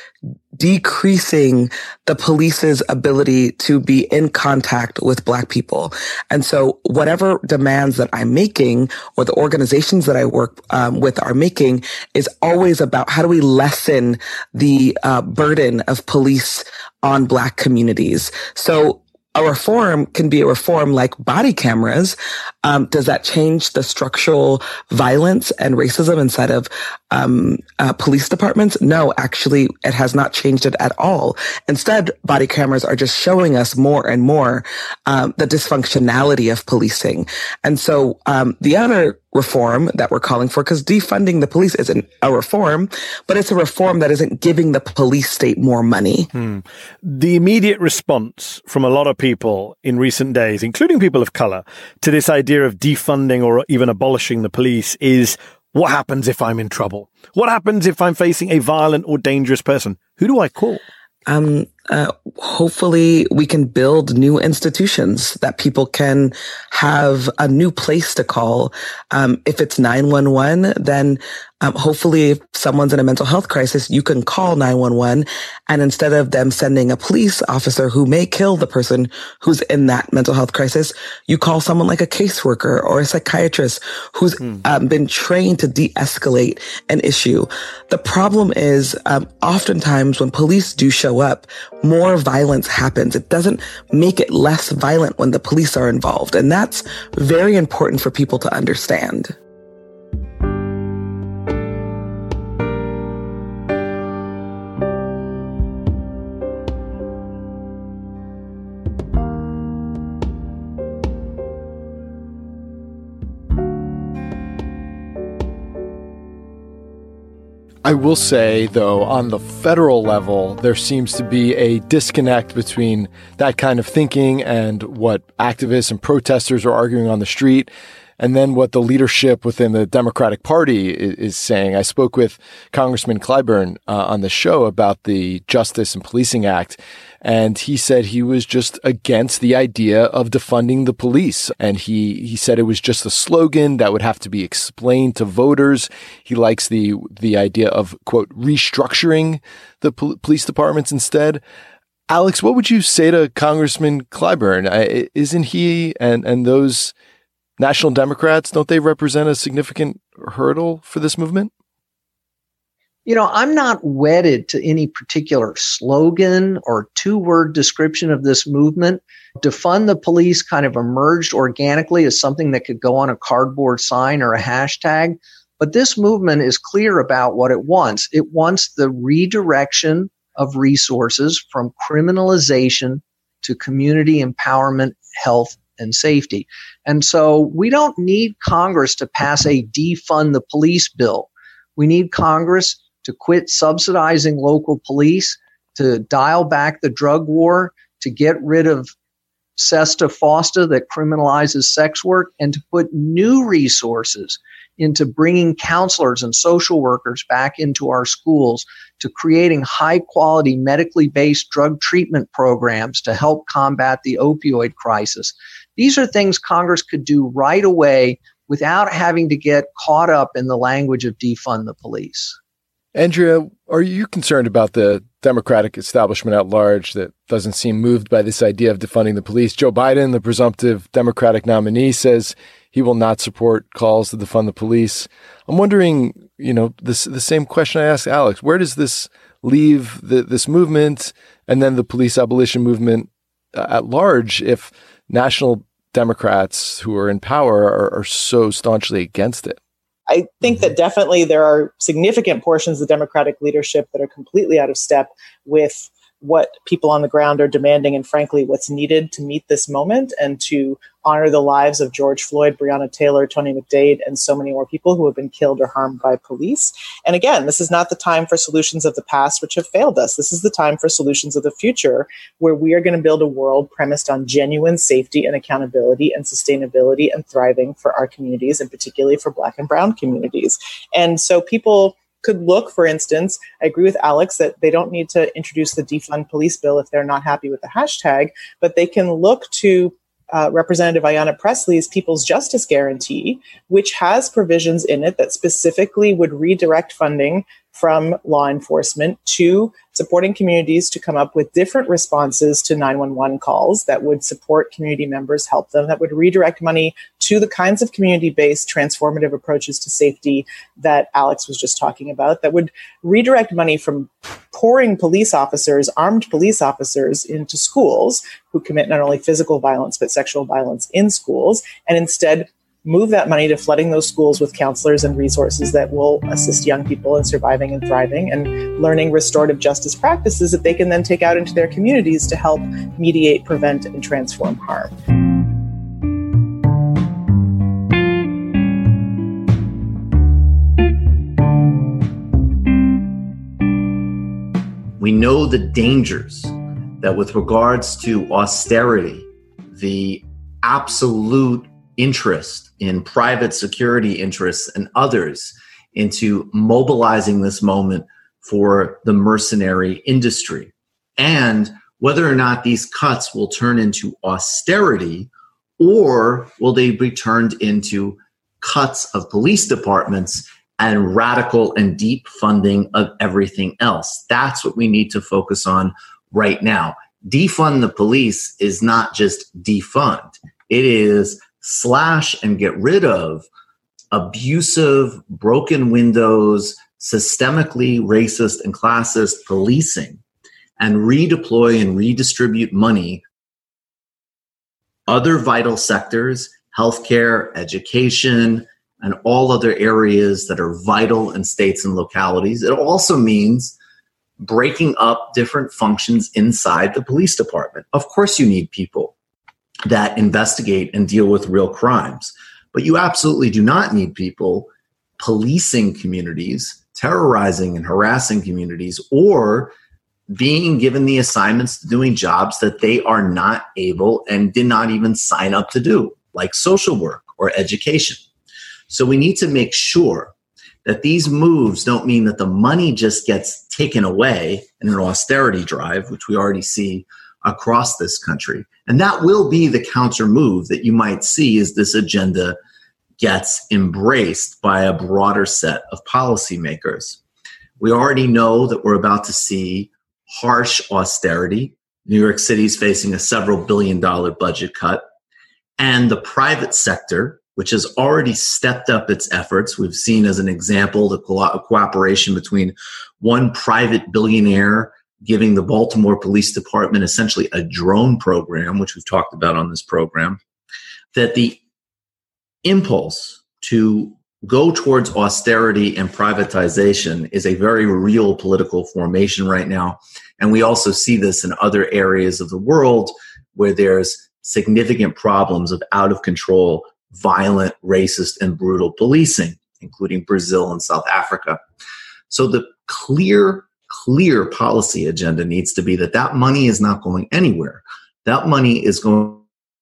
E: decreasing the police's ability to be in contact with Black people. And so whatever demands that I'm making or the organizations that I work with are making is always about how do we lessen the burden of police on Black communities. So a reform can be a reform like body cameras. Does that change the structural violence and racism inside of police departments? No, actually, it has not changed it at all. Instead, body cameras are just showing us more and more the dysfunctionality of policing. And so the other reform that we're calling for, because defunding the police isn't a reform, but it's a reform that isn't giving the police state more money.
D: The immediate response from a lot of people in recent days, including people of color, to this idea of defunding or even abolishing the police is, what happens if I'm in trouble? What happens if I'm facing a violent or dangerous person? Who do I call?
E: hopefully we can build new institutions that people can have a new place to call. If it's 911, then hopefully if someone's in a mental health crisis, you can call 911. And instead of them sending a police officer who may kill the person who's in that mental health crisis, you call someone like a caseworker or a psychiatrist who's been trained to de-escalate an issue. The problem is oftentimes when police do show up, more violence happens. It doesn't make it less violent when the police are involved. And that's very important for people to understand.
G: I will say, though, on the federal level, there seems to be a disconnect between that kind of thinking and what activists and protesters are arguing on the street, and then what the leadership within the Democratic Party is saying. I spoke with Congressman Clyburn on the show about the Justice and Policing Act, and he said he was just against the idea of defunding the police. And he said it was just a slogan that would have to be explained to voters. He likes the idea of, quote, restructuring the police departments instead. Alex, what would you say to Congressman Clyburn? Isn't he and those National Democrats, don't they represent a significant hurdle for this movement?
F: You know, I'm not wedded to any particular slogan or two-word description of this movement. Defund the police kind of emerged organically as something that could go on a cardboard sign or a hashtag. But this movement is clear about what it wants. It wants the redirection of resources from criminalization to community empowerment, health, and safety. And so we don't need Congress to pass a defund the police bill. We need Congress to quit subsidizing local police, to dial back the drug war, to get rid of SESTA FOSTA that criminalizes sex work, and to put new resources into bringing counselors and social workers back into our schools, to creating high-quality medically based drug treatment programs to help combat the opioid crisis. These are things Congress could do right away without having to get caught up in the language of defund the police.
G: Andrea, are you concerned about the Democratic establishment at large that doesn't seem moved by this idea of defunding the police? Joe Biden, the presumptive Democratic nominee, says he will not support calls to defund the police. I'm wondering, the same question I asked Alex. Where does this leave this movement and then the police abolition movement at large if national Democrats who are in power are so staunchly against it?
H: I think that definitely there are significant portions of the Democratic leadership that are completely out of step with what people on the ground are demanding and, frankly, what's needed to meet this moment and to honor the lives of George Floyd, Breonna Taylor, Tony McDade, and so many more people who have been killed or harmed by police. And again, this is not the time for solutions of the past, which have failed us. This is the time for solutions of the future, where we are going to build a world premised on genuine safety and accountability and sustainability and thriving for our communities, and particularly for Black and Brown communities. And so people could look, for instance, I agree with Alex that they don't need to introduce the defund police bill if they're not happy with the hashtag, but they can look to Representative Ayanna Pressley's People's Justice Guarantee, which has provisions in it that specifically would redirect funding from law enforcement to supporting communities to come up with different responses to 911 calls that would support community members, help them, that would redirect money to the kinds of community-based transformative approaches to safety that Alex was just talking about, that would redirect money from pouring police officers, armed police officers, into schools who commit not only physical violence, but sexual violence in schools, and instead move that money to flooding those schools with counselors and resources that will assist young people in surviving and thriving and learning restorative justice practices that they can then take out into their communities to help mediate, prevent, and transform harm.
I: We know the dangers that with regards to austerity, the absolute interest in private security interests and others into mobilizing this moment for the mercenary industry. and whether or not these cuts will turn into austerity or will they be turned into cuts of police departments and radical and deep funding of everything else. That's what we need to focus on right now. Defund the police is not just defund. It is slash and get rid of abusive, broken windows, systemically racist and classist policing, and redeploy and redistribute money other vital sectors, healthcare, education, and all other areas that are vital in states and localities. It also means breaking up different functions inside the police department. Of course, you need people that investigate and deal with real crimes, but you absolutely do not need people policing communities, terrorizing and harassing communities, or being given the assignments to doing jobs that they are not able and did not even sign up to do, like social work or education. So we need to make sure that these moves don't mean that the money just gets taken away in an austerity drive, which we already see across this country. And that will be the counter move that you might see as this agenda gets embraced by a broader set of policymakers. We already know that we're about to see harsh austerity. New York City is facing a several billion-dollar budget cut. And the private sector, which has already stepped up its efforts. We've seen as an example the cooperation between one private billionaire giving the Baltimore Police Department essentially a drone program, which we've talked about on this program, that the impulse to go towards austerity and privatization is a very real political formation right now. And we also see this in other areas of the world where there's significant problems of out of control, violent, racist, and brutal policing, including Brazil and South Africa. So the clear policy agenda needs to be that money is not going anywhere. That money is going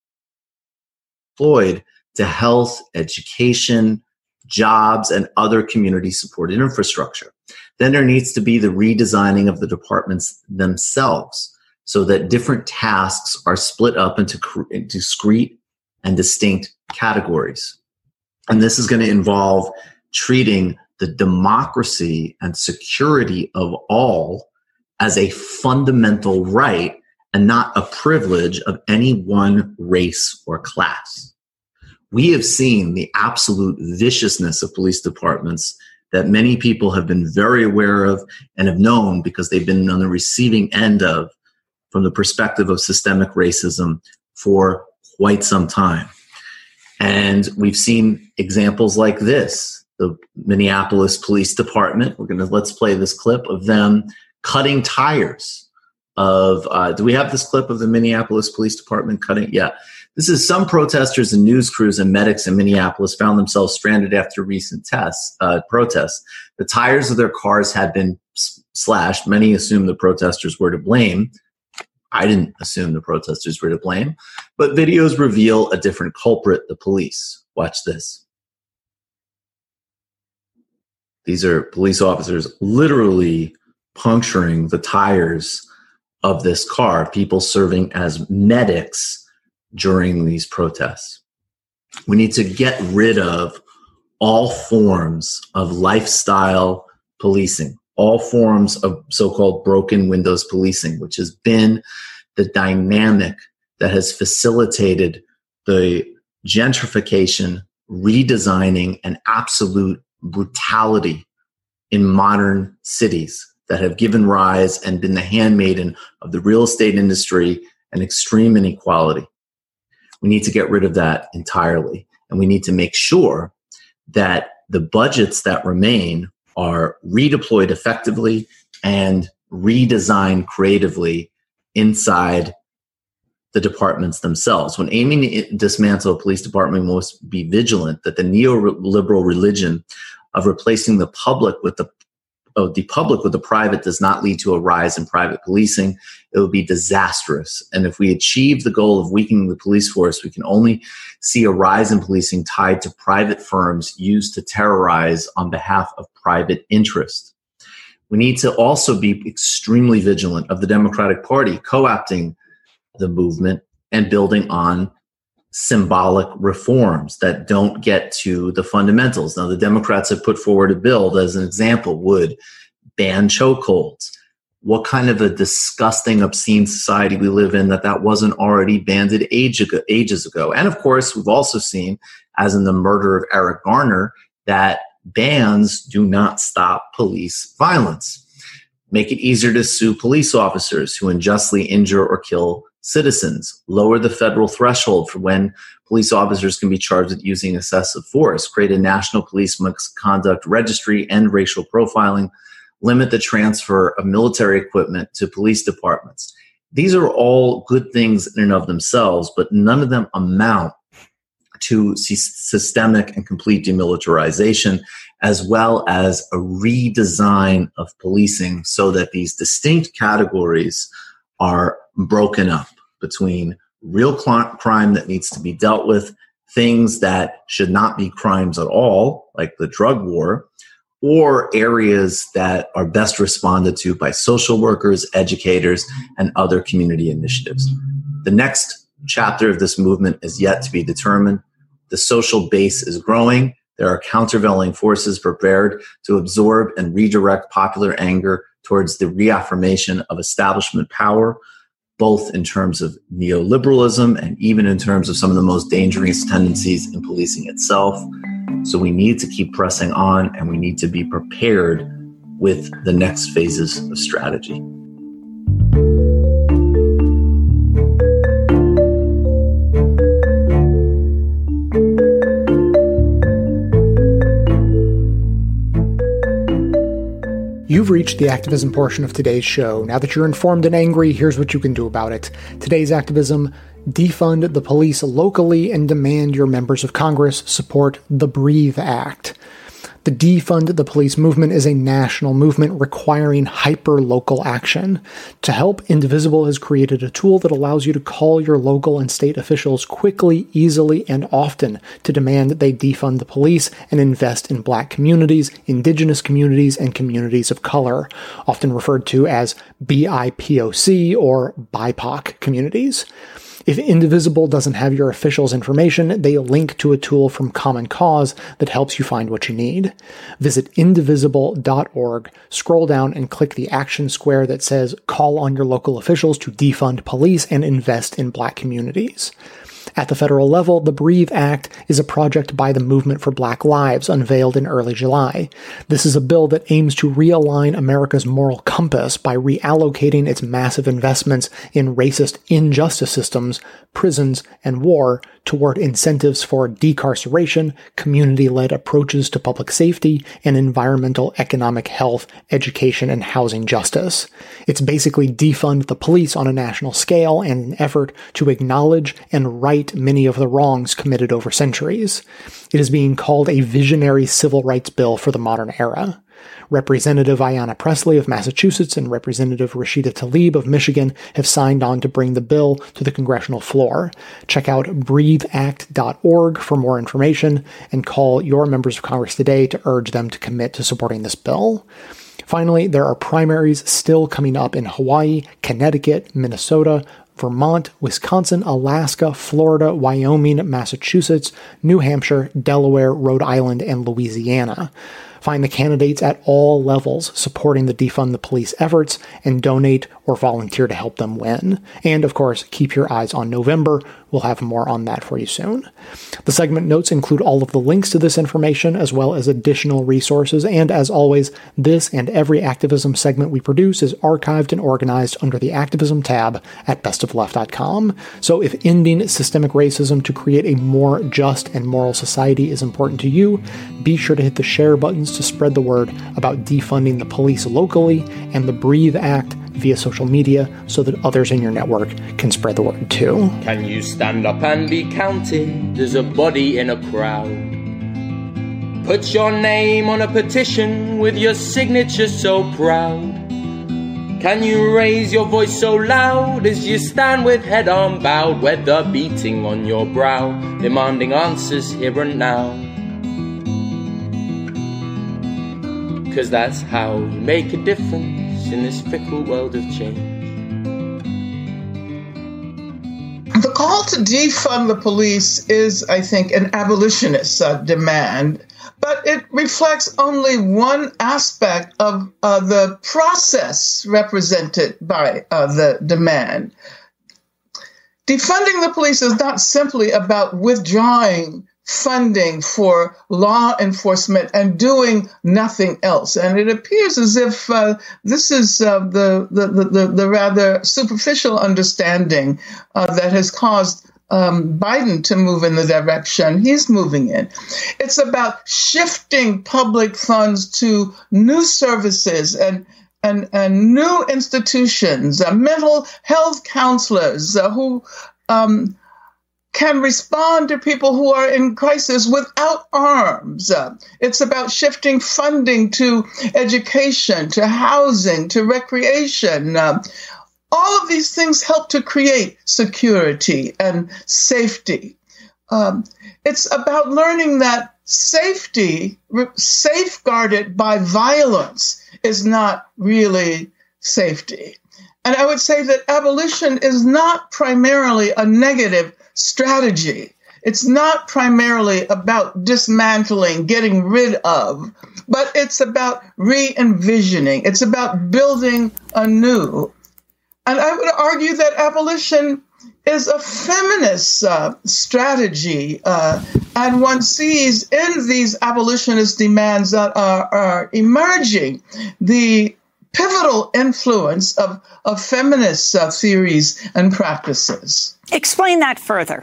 I: deployed to health, education, jobs, and other community-supported infrastructure. Then there needs to be the redesigning of the departments themselves so that different tasks are split up into discrete and distinct categories. And this is going to involve treating the democracy and security of all as a fundamental right and not a privilege of any one race or class. We have seen the absolute viciousness of police departments that many people have been very aware of and have known because they've been on the receiving end of from the perspective of systemic racism for quite some time. And we've seen examples like this. The Minneapolis Police Department, let's play this clip of them cutting tires of, do we have this clip of the Minneapolis Police Department cutting? Yeah. This is some protesters and news crews and medics in Minneapolis found themselves stranded after recent protests. The tires of their cars had been slashed. Many assumed the protesters were to blame. I didn't assume the protesters were to blame, but videos reveal a different culprit, the police. Watch this. These are police officers literally puncturing the tires of this car, people serving as medics during these protests. We need to get rid of all forms of lifestyle policing, all forms of so-called broken windows policing, which has been the dynamic that has facilitated the gentrification, redesigning, and absolute brutality in modern cities that have given rise and been the handmaiden of the real estate industry and extreme inequality. We need to get rid of that entirely. And we need to make sure that the budgets that remain are redeployed effectively and redesigned creatively inside the departments themselves. When aiming to dismantle a police department, we must be vigilant that the neoliberal religion of replacing the public with the private does not lead to a rise in private policing. It would be disastrous. And if we achieve the goal of weakening the police force, we can only see a rise in policing tied to private firms used to terrorize on behalf of private interest. We need to also be extremely vigilant of the Democratic Party co-opting the movement and building on symbolic reforms that don't get to the fundamentals. Now, the Democrats have put forward a bill that, as an example, would ban chokeholds. What kind of a disgusting, obscene society we live in that wasn't already banned ages ago. And of course, we've also seen, as in the murder of Eric Garner, that bans do not stop police violence. Make it easier to sue police officers who unjustly injure or kill citizens. Lower the federal threshold for when police officers can be charged with using excessive force. Create a national police misconduct registry, end racial profiling. Limit the transfer of military equipment to police departments. These are all good things in and of themselves, but none of them amount to systemic and complete demilitarization, as well as a redesign of policing so that these distinct categories are broken up between real crime that needs to be dealt with, things that should not be crimes at all, like the drug war, or areas that are best responded to by social workers, educators, and other community initiatives. The next chapter of this movement is yet to be determined. The social base is growing. There are countervailing forces prepared to absorb and redirect popular anger towards the reaffirmation of establishment power, both in terms of neoliberalism and even in terms of some of the most dangerous tendencies in policing itself. So we need to keep pressing on, and we need to be prepared with the next phases of strategy.
B: You've reached the activism portion of today's show. Now that you're informed and angry, here's what you can do about it. Today's activism: defund the police locally and demand your members of Congress support the Breathe Act. The Defund the Police movement is a national movement requiring hyper-local action. To help, Indivisible has created a tool that allows you to call your local and state officials quickly, easily, and often to demand that they defund the police and invest in Black communities, Indigenous communities, and communities of color, often referred to as BIPOC or BIPOC communities. If Indivisible doesn't have your officials' information, they link to a tool from Common Cause that helps you find what you need. Visit indivisible.org, scroll down and click the action square that says call on your local officials to defund police and invest in Black communities. At the federal level, the Breathe Act is a project by the Movement for Black Lives unveiled in early July. This is a bill that aims to realign America's moral compass by reallocating its massive investments in racist injustice systems, prisons, and war toward incentives for decarceration, community-led approaches to public safety, and environmental, economic, health, education, and housing justice. It's basically defund the police on a national scale and an effort to acknowledge and right many of the wrongs committed over centuries. It is being called a visionary civil rights bill for the modern era. Representative Ayanna Pressley of Massachusetts and Representative Rashida Tlaib of Michigan have signed on to bring the bill to the congressional floor. Check out breatheact.org for more information and call your members of Congress today to urge them to commit to supporting this bill. Finally, there are primaries still coming up in Hawaii, Connecticut, Minnesota, Vermont, Wisconsin, Alaska, Florida, Wyoming, Massachusetts, New Hampshire, Delaware, Rhode Island, and Louisiana. Find the candidates at all levels supporting the Defund the Police efforts and donate or volunteer to help them win. And of course, keep your eyes on November. We'll have more on that for you soon. The segment notes include all of the links to this information as well as additional resources. And as always, this and every activism segment we produce is archived and organized under the activism tab at bestofleft.com. So if ending systemic racism to create a more just and moral society is important to you, be sure to hit the share buttons to spread the word about defunding the police locally and the Breathe Act via social media so that others in your network can spread the word too.
J: Can you stand up and be counted as a body in a crowd? Put your name on a petition with your signature so proud. Can you raise your voice so loud as you stand with head on bowed, weather beating on your brow, demanding answers here and now? because that's how you make a difference in this fickle world of change.
K: The call to defund the police is, I think, an abolitionist demand, but it reflects only one aspect of the process represented by the demand. Defunding the police is not simply about withdrawing funding for law enforcement and doing nothing else. And it appears as if this is the rather superficial understanding that has caused Biden to move in the direction he's moving in. It's about shifting public funds to new services and new institutions, mental health counselors who can respond to people who are in crisis without arms. It's about shifting funding to education, to housing, to recreation. All of these things help to create security and safety. It's about learning that safety, safeguarded by violence, is not really safety. And I would say that abolition is not primarily a negative strategy. It's not primarily about dismantling, getting rid of, but it's about re-envisioning. It's about building anew. And I would argue that abolition is a feminist strategy, and one sees in these abolitionist demands that are emerging the pivotal influence of feminist theories and practices.
L: Explain that further.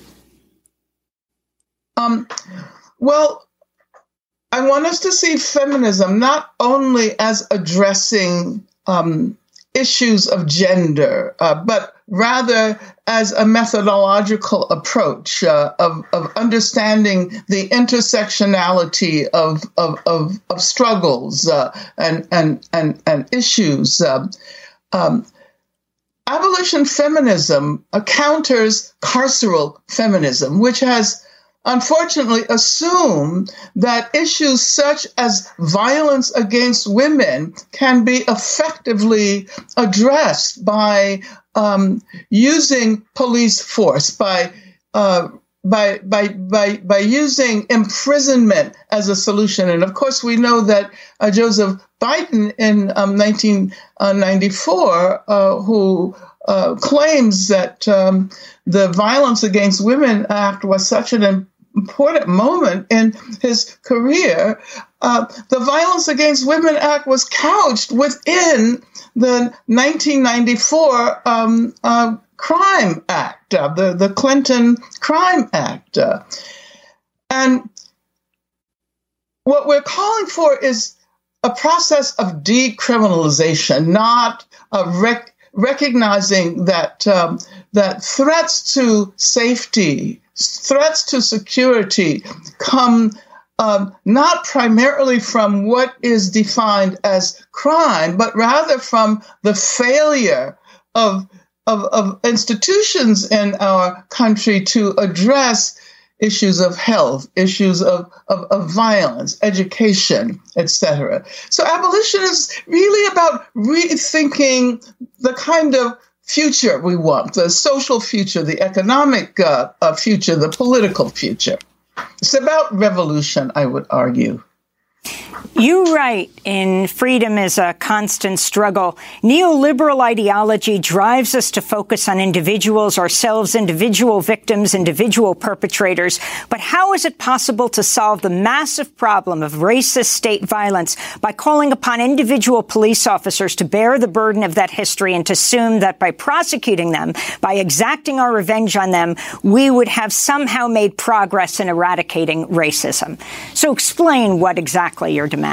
K: Well, I want us to see feminism not only as addressing issues of gender, but rather as a methodological approach of understanding the intersectionality of struggles and issues. Abolition feminism counters carceral feminism, which has unfortunately assumed that issues such as violence against women can be effectively addressed by using police force, by using imprisonment as a solution. And of course, we know that Joseph Biden in 1994, who claims that the Violence Against Women Act was such an important moment in his career, the Violence Against Women Act was couched within the 1994 Crime Act, the Clinton Crime Act. And what we're calling for is a process of decriminalization, not recognizing that that threats to safety, threats to security come not primarily from what is defined as crime, but rather from the failure of institutions in our country to address issues of health, issues of violence, education, etc. So abolition is really about rethinking the kind of future we want, the social future, the economic future, the political future. It's about revolution, I would argue.
L: You write in Freedom is a Constant Struggle, neoliberal ideology drives us to focus on individuals, ourselves, individual victims, individual perpetrators. But how is it possible to solve the massive problem of racist state violence by calling upon individual police officers to bear the burden of that history and to assume that by prosecuting them, by exacting our revenge on them, we would have somehow made progress in eradicating racism? So explain what exactly you're demanding.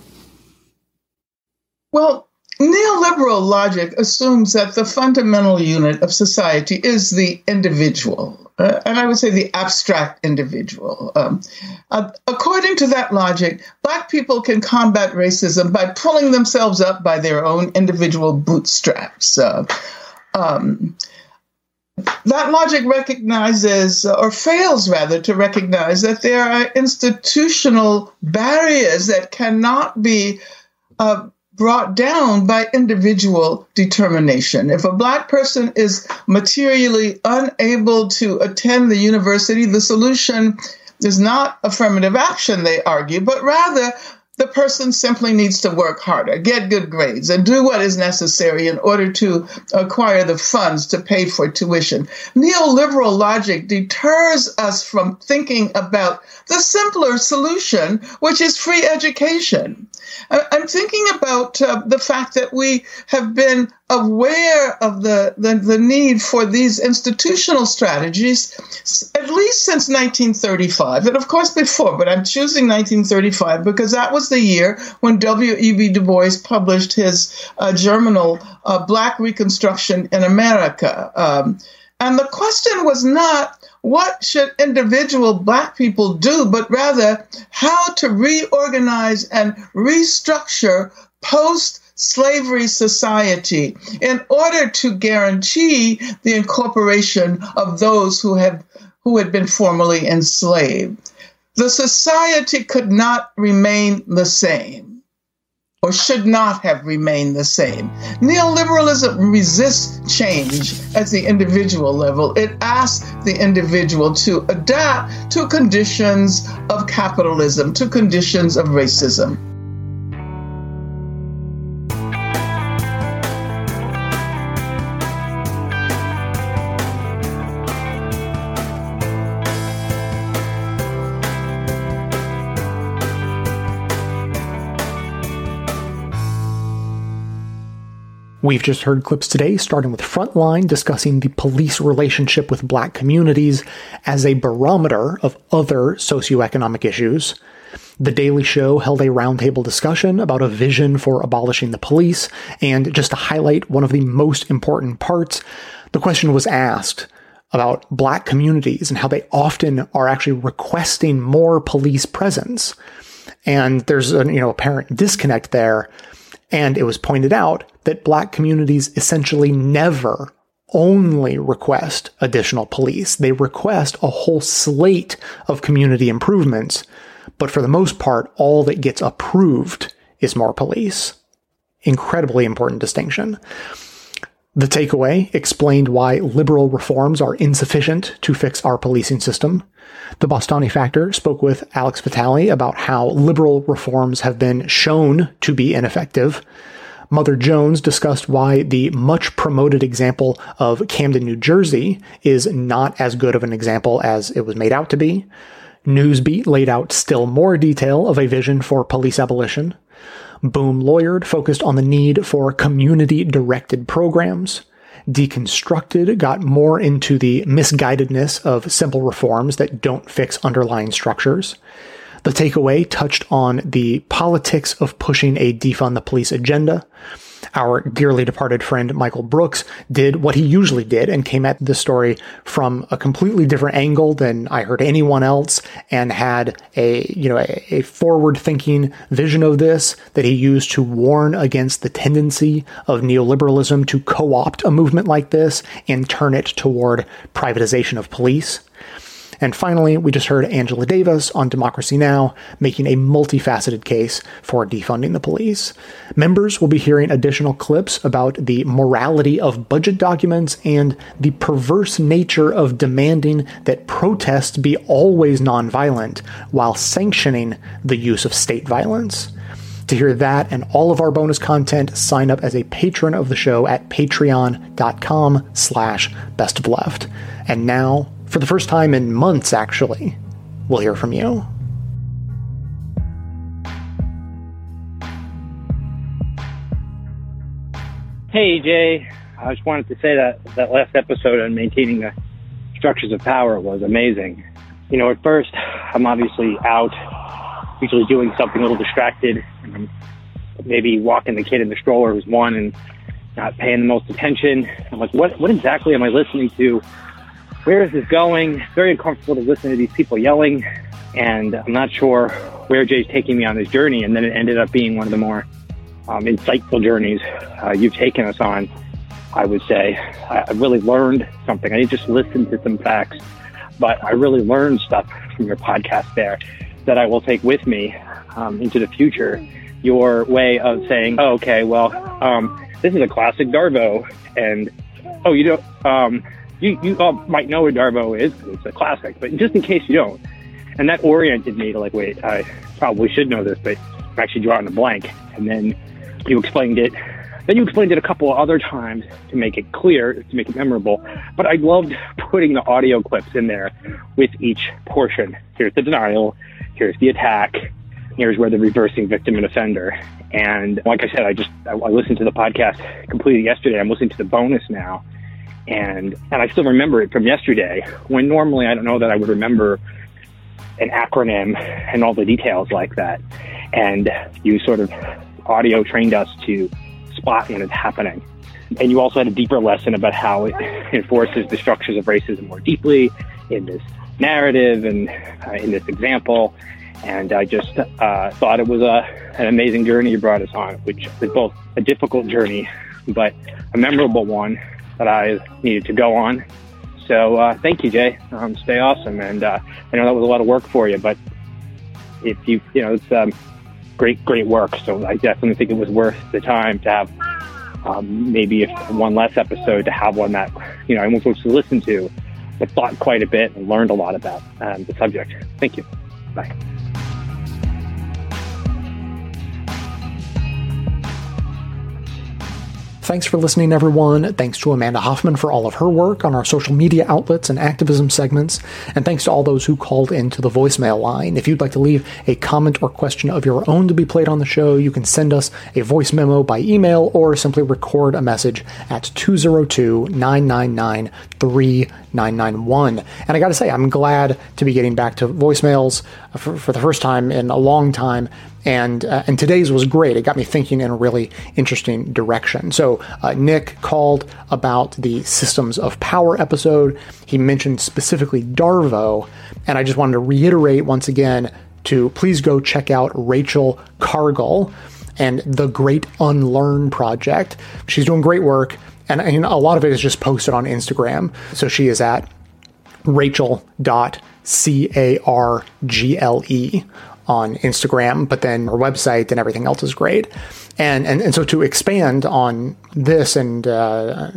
K: Well, neoliberal logic assumes that the fundamental unit of society is the individual, and I would say the abstract individual. According to that logic, Black people can combat racism by pulling themselves up by their own individual bootstraps. That logic recognizes, or fails rather, to recognize that there are institutional barriers that cannot be brought down by individual determination. If a Black person is materially unable to attend the university, the solution is not affirmative action, they argue, but rather the person simply needs to work harder, get good grades, and do what is necessary in order to acquire the funds to pay for tuition. Neoliberal logic deters us from thinking about the simpler solution, which is free education. I'm thinking about the fact that we have been aware of the need for these institutional strategies at least since 1935, and of course before, but I'm choosing 1935 because that was the year when W.E.B. Du Bois published his journal, Black Reconstruction in America. And the question was not, what should individual Black people do, but rather how to reorganize and restructure post-slavery society in order to guarantee the incorporation of those who had been formerly enslaved. The society could not remain the same, or should not have remained the same. Neoliberalism resists change at the individual level. It asks the individual to adapt to conditions of capitalism, to conditions of racism.
B: We've just heard clips today, starting with Frontline, discussing the police relationship with Black communities as a barometer of other socioeconomic issues. The Daily Show held a roundtable discussion about a vision for abolishing the police, and just to highlight one of the most important parts, the question was asked about Black communities and how they often are actually requesting more police presence. And there's an apparent disconnect there. And it was pointed out that Black communities essentially never only request additional police. They request a whole slate of community improvements, but for the most part, all that gets approved is more police. Incredibly important distinction. The takeaway explained why liberal reforms are insufficient to fix our policing system. The Bostani Factor spoke with Alex Vitale about how liberal reforms have been shown to be ineffective. Mother Jones discussed why the much promoted example of Camden, New Jersey is not as good of an example as it was made out to be. Newsbeat laid out still more detail of a vision for police abolition. Boom Lawyered focused on the need for community-directed programs. Deconstructed got more into the misguidedness of simple reforms that don't fix underlying structures. The Takeaway touched on the politics of pushing a defund the police agenda. Our dearly departed friend Michael Brooks did what he usually did and came at the story from a completely different angle than I heard anyone else, and had a forward-thinking vision of this that he used to warn against the tendency of neoliberalism to co-opt a movement like this and turn it toward privatization of police. And finally, we just heard Angela Davis on Democracy Now! Making a multifaceted case for defunding the police. Members will be hearing additional clips about the morality of budget documents and the perverse nature of demanding that protests be always nonviolent while sanctioning the use of state violence. To hear that and all of our bonus content, sign up as a patron of the show at patreon.com/bestofleft. And now, for the first time in months, actually, we'll hear from you.
M: Hey, Jay. I just wanted to say that last episode on maintaining the structures of power was amazing. At first, I'm obviously out, usually doing something a little distracted. Maybe walking the kid in the stroller was one and not paying the most attention. I'm like, what exactly am I listening to? Where is this going? It's very uncomfortable to listen to these people yelling, and I'm not sure where Jay's taking me on this journey. And then it ended up being one of the more insightful journeys you've taken us on. I would say. I really learned something. I didn't just listen to some facts, but I really learned stuff from your podcast there that I will take with me into the future. Your way of saying, oh, okay, well, this is a classic Darbo, and oh, you don't, you all might know what Darbo is. It's a classic, but just in case you don't. And that oriented me to like, wait, I probably should know this, but I'm actually drawing a blank. And then you explained it. Then you explained it a couple of other times to make it clear, to make it memorable. But I loved putting the audio clips in there with each portion. Here's the denial. Here's the attack. Here's where the reversing victim and offender. And like I said, I listened to the podcast completely yesterday. I'm listening to the bonus now. And I still remember it from yesterday, when normally I don't know that I would remember an acronym and all the details like that. And you sort of audio trained us to spot when it's happening. And you also had a deeper lesson about how it enforces the structures of racism more deeply in this narrative and in this example. And I just thought it was an amazing journey you brought us on, which was both a difficult journey, but a memorable one that I needed to go on. So thank you, Jay. Stay awesome. And I know that was a lot of work for you, but if it's great work. So I definitely think it was worth the time to have maybe if one less episode, to have one that, I was supposed to listen to, but thought quite a bit and learned a lot about the subject. Thank you. Bye.
B: Thanks for listening, everyone. Thanks to Amanda Hoffman for all of her work on our social media outlets and activism segments. And thanks to all those who called into the voicemail line. If you'd like to leave a comment or question of your own to be played on the show, you can send us a voice memo by email or simply record a message at 202-999-3991. And I got to say, I'm glad to be getting back to voicemails for the first time in a long time. And today's was great. It got me thinking in a really interesting direction. So Nick called about the Systems of Power episode. He mentioned specifically Darvo. And I just wanted to reiterate once again to please go check out Rachel Cargill and the Great Unlearn Project. She's doing great work. And a lot of it is just posted on Instagram. So she is at rachel.cargle on Instagram, but then her website and everything else is great. And so to expand on this and go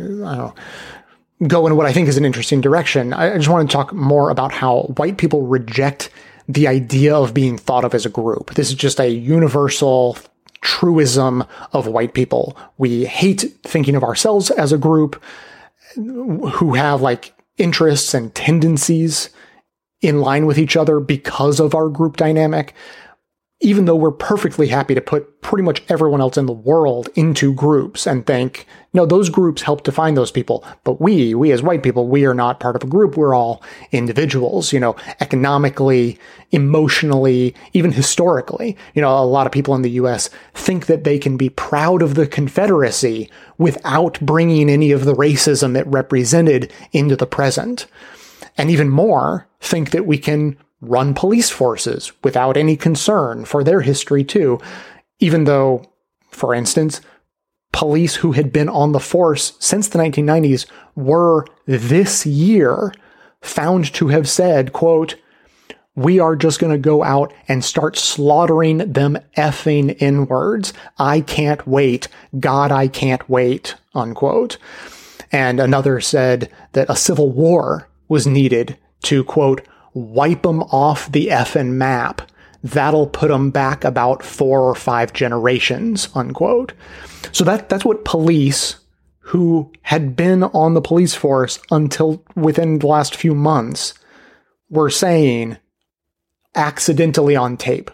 B: in what I think is an interesting direction, I just want to talk more about how white people reject the idea of being thought of as a group. This is just a universal truism of white people. We hate thinking of ourselves as a group who have like interests and tendencies in line with each other because of our group dynamic, even though we're perfectly happy to put pretty much everyone else in the world into groups and think, no, those groups help define those people. But we as white people, we are not part of a group. We're all individuals, economically, emotionally, even historically. A lot of people in the US think that they can be proud of the Confederacy without bringing any of the racism it represented into the present. And even more, think that we can run police forces without any concern for their history too, even though, for instance, police who had been on the force since the 1990s were this year found to have said, quote, "We are just going to go out and start slaughtering them effing N-words. I can't wait. God, I can't wait," unquote. And another said that a civil war was needed to, quote, "wipe them off the effing map. That'll put them back about 4 or 5 generations," unquote. So that's what police who had been on the police force until within the last few months were saying accidentally on tape.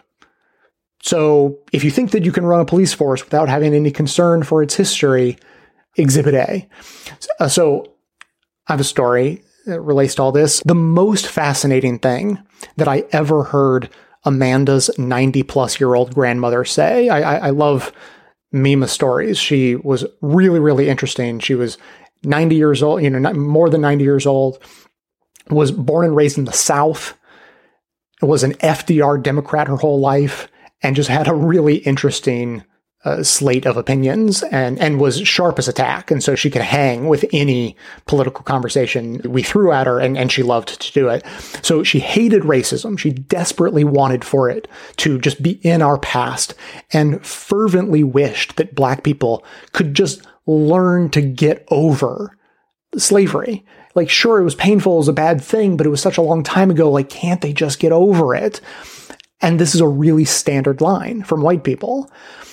B: So if you think that you can run a police force without having any concern for its history, Exhibit A. So I have a story that relates to all this. The most fascinating thing that I ever heard Amanda's 90-plus-year-old grandmother say, I love Mima stories. She was really, really interesting. She was 90 years old, more than 90 years old, was born and raised in the South, was an FDR Democrat her whole life, and just had a really interesting slate of opinions and was sharp as a tack. And so she could hang with any political conversation we threw at her, and she loved to do it. So she hated racism. She desperately wanted for it to just be in our past, and fervently wished that Black people could just learn to get over slavery. Like, sure, it was painful, it was a bad thing, but it was such a long time ago. Like, can't they just get over it? And this is a really standard line from white people.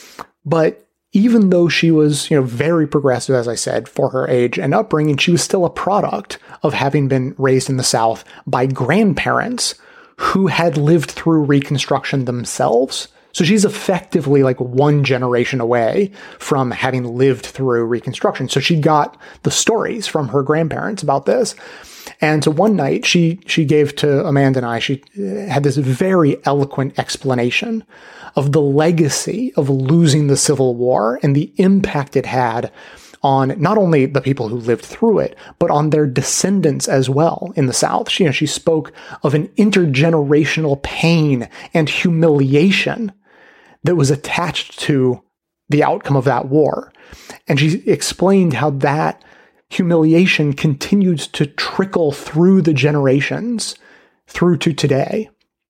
B: But even though she was, very progressive, as I said, for her age and upbringing, she was still a product of having been raised in the South by grandparents who had lived through Reconstruction themselves. So she's effectively like one generation away from having lived through Reconstruction. So she got the stories from her grandparents about this. And so one night she gave to Amanda and I, she had this very eloquent explanation of the legacy of losing the Civil War and the impact it had on not only the people who lived through it, but on their descendants as well in the South. She spoke of an intergenerational pain and humiliation that was attached to the outcome of that war. And she explained how that humiliation continued to trickle through the generations through to today.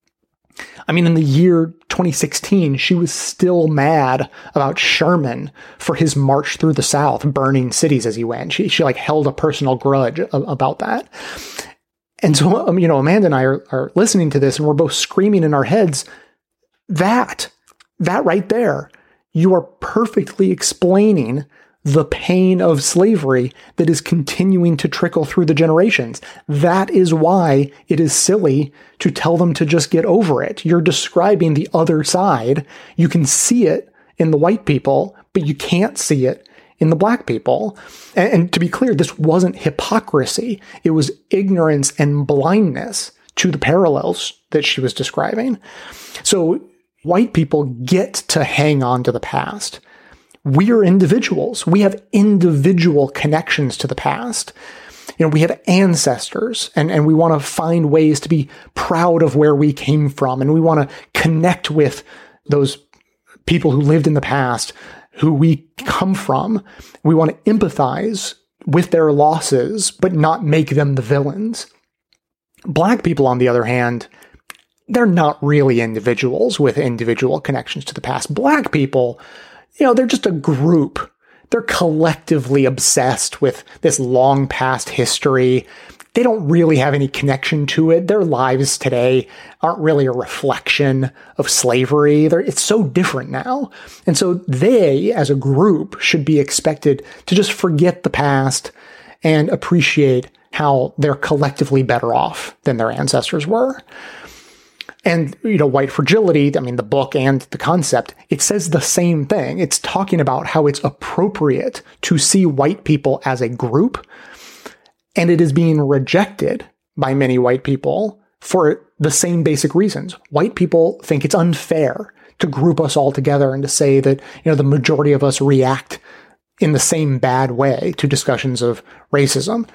B: I mean, in the year 2016, she was still mad about Sherman for his march through the South, burning cities as he went. She held a personal grudge about that. And so, Amanda and I are listening to this, and we're both screaming in our heads, that right there, you are perfectly explaining the pain of slavery that is continuing to trickle through the generations. That is why it is silly to tell them to just get over it. You're describing the other side. You can see it in the white people, but you can't see it in the Black people. And to be clear, this wasn't hypocrisy. It was ignorance and blindness to the parallels that she was describing. So white people get to hang on to the past. We are individuals. We have individual connections to the past. We have ancestors, and we want to find ways to be proud of where we came from. And we want to connect with those people who lived in the past, who we come from. We want to empathize with their losses, but not make them the villains. Black people, on the other hand, they're not really individuals with individual connections to the past. Black people, they're just a group. They're collectively obsessed with this long past history. They don't really have any connection to it. Their lives today aren't really a reflection of slavery. It's so different now. And so they, as a group, should be expected to just forget the past and appreciate how they're collectively better off than their ancestors were. And, White Fragility, the book and the concept, it says the same thing. It's talking about how it's appropriate to see white people as a group, and it is being rejected by many white people for the same basic reasons. White people think it's unfair to group us all together and to say that, the majority of us react in the same bad way to discussions of racism.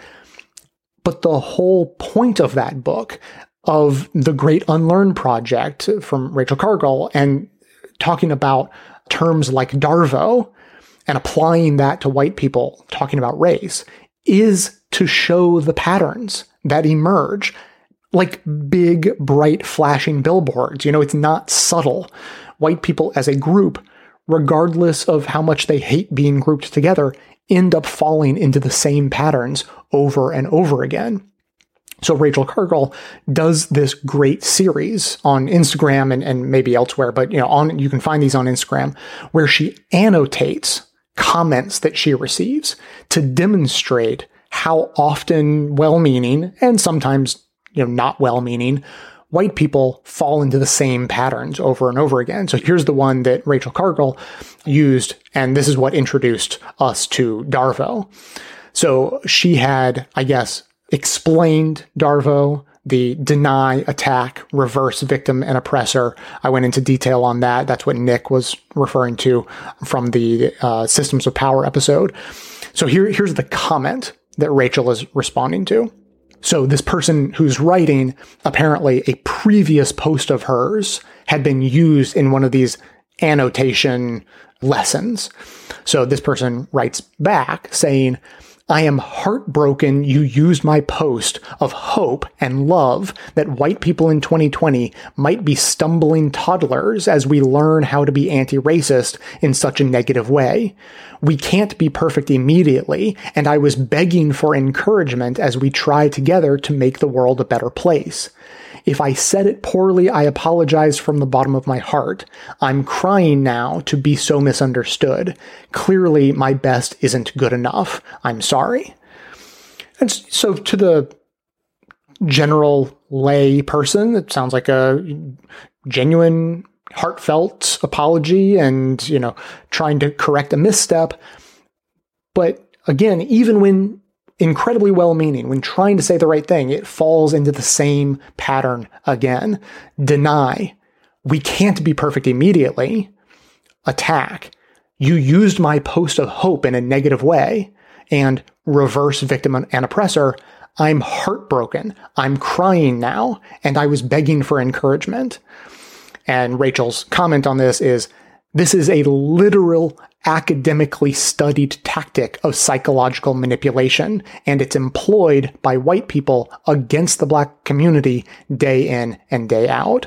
B: But the whole point of that book, of The Great Unlearn Project from Rachel Cargle, and talking about terms like Darvo and applying that to white people talking about race, is to show the patterns that emerge like big, bright, flashing billboards. It's not subtle. White people as a group, regardless of how much they hate being grouped together, end up falling into the same patterns over and over again. So Rachel Cargle does this great series on Instagram and maybe elsewhere, but you can find these on Instagram, where she annotates comments that she receives to demonstrate how often well-meaning and sometimes not well-meaning white people fall into the same patterns over and over again. So here's the one that Rachel Cargle used, and this is what introduced us to Darvo. So she had, I guess, explained Darvo, the deny, attack, reverse victim and oppressor. I went into detail on that. That's what Nick was referring to from the Systems of Power episode. So here's the comment that Rachel is responding to. So this person who's writing, apparently a previous post of hers had been used in one of these annotation lessons. So this person writes back saying, I am heartbroken you used my post of hope and love that white people in 2020 might be stumbling toddlers as we learn how to be anti-racist in such a negative way. We can't be perfect immediately, and I was begging for encouragement as we try together to make the world a better place. If I said it poorly, I apologize from the bottom of my heart. I'm crying now to be so misunderstood. Clearly, my best isn't good enough. I'm sorry. And so to the general lay person, it sounds like a genuine, heartfelt apology and, trying to correct a misstep. But again, even when incredibly well-meaning, when trying to say the right thing, it falls into the same pattern again. Deny. We can't be perfect immediately. Attack. You used my post of hope in a negative way. And reverse victim and oppressor. I'm heartbroken. I'm crying now. And I was begging for encouragement. And Rachel's comment on this is a literal academically studied tactic of psychological manipulation, and it's employed by white people against the black community day in and day out.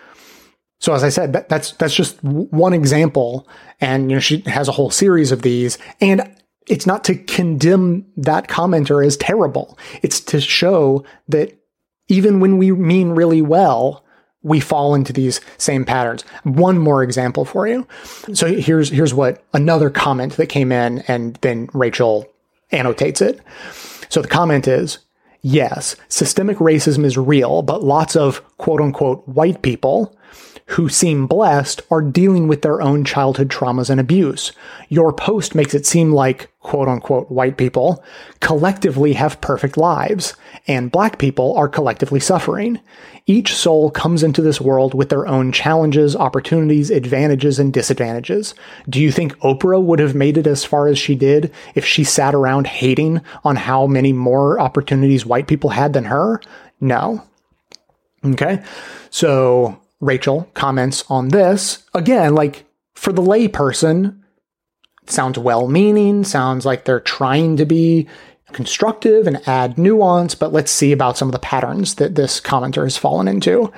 B: So as I said, that's just one example, and she has a whole series of these, and it's not to condemn that commenter as terrible. It's to show that even when we mean really well, we fall into these same patterns. One more example for you. So here's what another comment that came in, and then Rachel annotates it. So the comment is, yes, systemic racism is real, but lots of quote unquote white people who seem blessed are dealing with their own childhood traumas and abuse. Your post makes it seem like quote unquote white people collectively have perfect lives, and black people are collectively suffering. Each soul comes into this world with their own challenges, opportunities, advantages, and disadvantages. Do you think Oprah would have made it as far as she did if she sat around hating on how many more opportunities white people had than her? No. Okay. So Rachel comments on this. Again, like, for the lay person, sounds well-meaning, sounds like they're trying to be constructive and add nuance, but let's see about some of the patterns that this commenter has fallen into.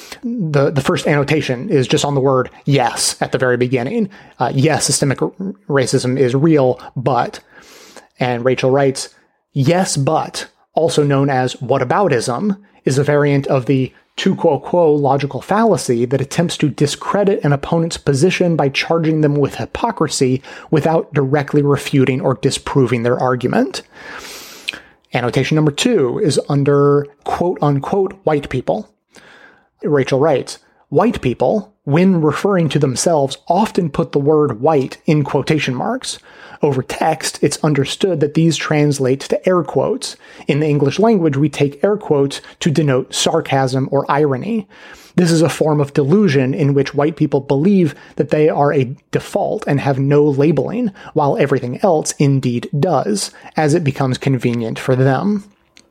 B: The first annotation is just on the word yes at the very beginning. Yes, systemic racism is real, but, and Rachel writes, yes, but, also known as whataboutism, is a variant of the tu quo logical fallacy that attempts to discredit an opponent's position by charging them with hypocrisy without directly refuting or disproving their argument. Annotation number 2 is under quote-unquote white people. Rachel writes, white people, when referring to themselves, often put the word white in quotation marks. Over text, it's understood that these translate to air quotes. In the English language, we take air quotes to denote sarcasm or irony. This is a form of delusion in which white people believe that they are a default and have no labeling, while everything else indeed does, as it becomes convenient for them.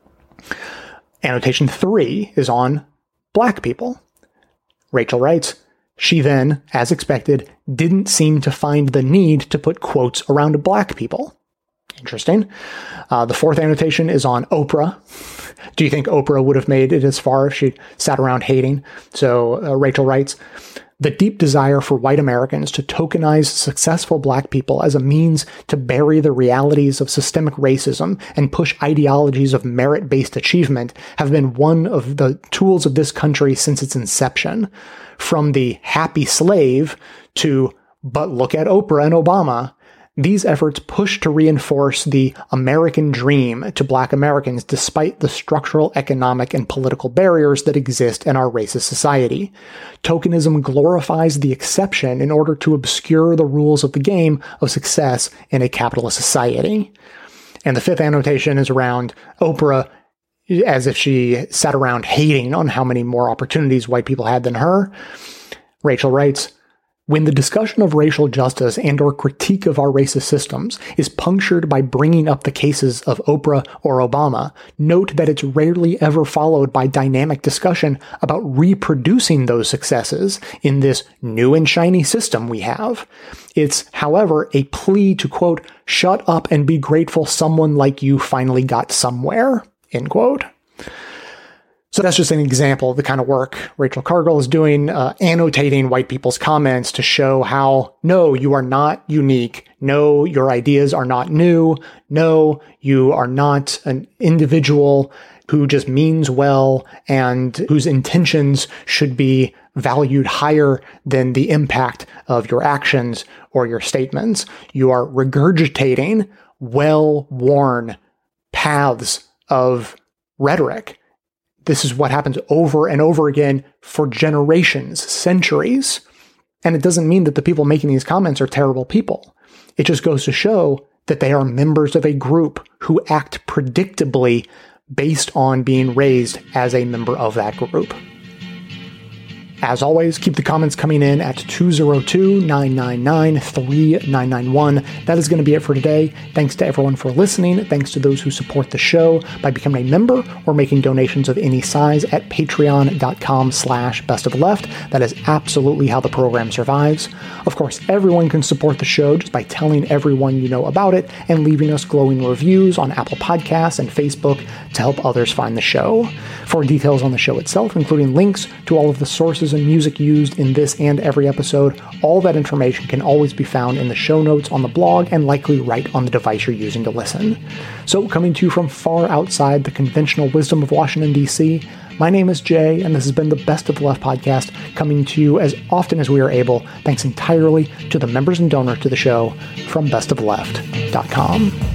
B: Annotation 3 is on black people. Rachel writes, she then, as expected, didn't seem to find the need to put quotes around black people. Interesting. The fourth annotation is on Oprah. Do you think Oprah would have made it as far if she sat around hating? So Rachel writes, the deep desire for white Americans to tokenize successful black people as a means to bury the realities of systemic racism and push ideologies of merit-based achievement have been one of the tools of this country since its inception. From the happy slave to, but look at Oprah and Obama, these efforts push to reinforce the American dream to black Americans despite the structural, economic, and political barriers that exist in our racist society. Tokenism glorifies the exception in order to obscure the rules of the game of success in a capitalist society. And the fifth annotation is around Oprah, as if she sat around hating on how many more opportunities white people had than her. Rachel writes, When the discussion of racial justice and or critique of our racist systems is punctured by bringing up the cases of Oprah or Obama, note that it's rarely ever followed by dynamic discussion about reproducing those successes in this new and shiny system we have. It's, however, a plea to, quote, shut up and be grateful someone like you finally got somewhere, end quote. So that's just an example of the kind of work Rachel Cargle is doing, annotating white people's comments to show how, no, you are not unique. No, your ideas are not new. No, you are not an individual who just means well and whose intentions should be valued higher than the impact of your actions or your statements. You are regurgitating well-worn paths of rhetoric. This is what happens over and over again for generations, centuries. And it doesn't mean that the people making these comments are terrible people. It just goes to show that they are members of a group who act predictably based on being raised as a member of that group. As always, keep the comments coming in at 202-999-3991. That is going to be it for today. Thanks to everyone for listening. Thanks to those who support the show by becoming a member or making donations of any size at patreon.com/bestoftheleft. That is absolutely how the program survives. Of course, everyone can support the show just by telling everyone you know about it and leaving us glowing reviews on Apple Podcasts and Facebook to help others find the show. For details on the show itself, including links to all of the sources and music used in this and every episode, all that information can always be found in the show notes on the blog and likely right on the device you're using to listen. So, coming to you from far outside the conventional wisdom of Washington, D.C., my name is Jay, and this has been the Best of the Left podcast, coming to you as often as we are able, thanks entirely to the members and donors to the show from bestofleft.com.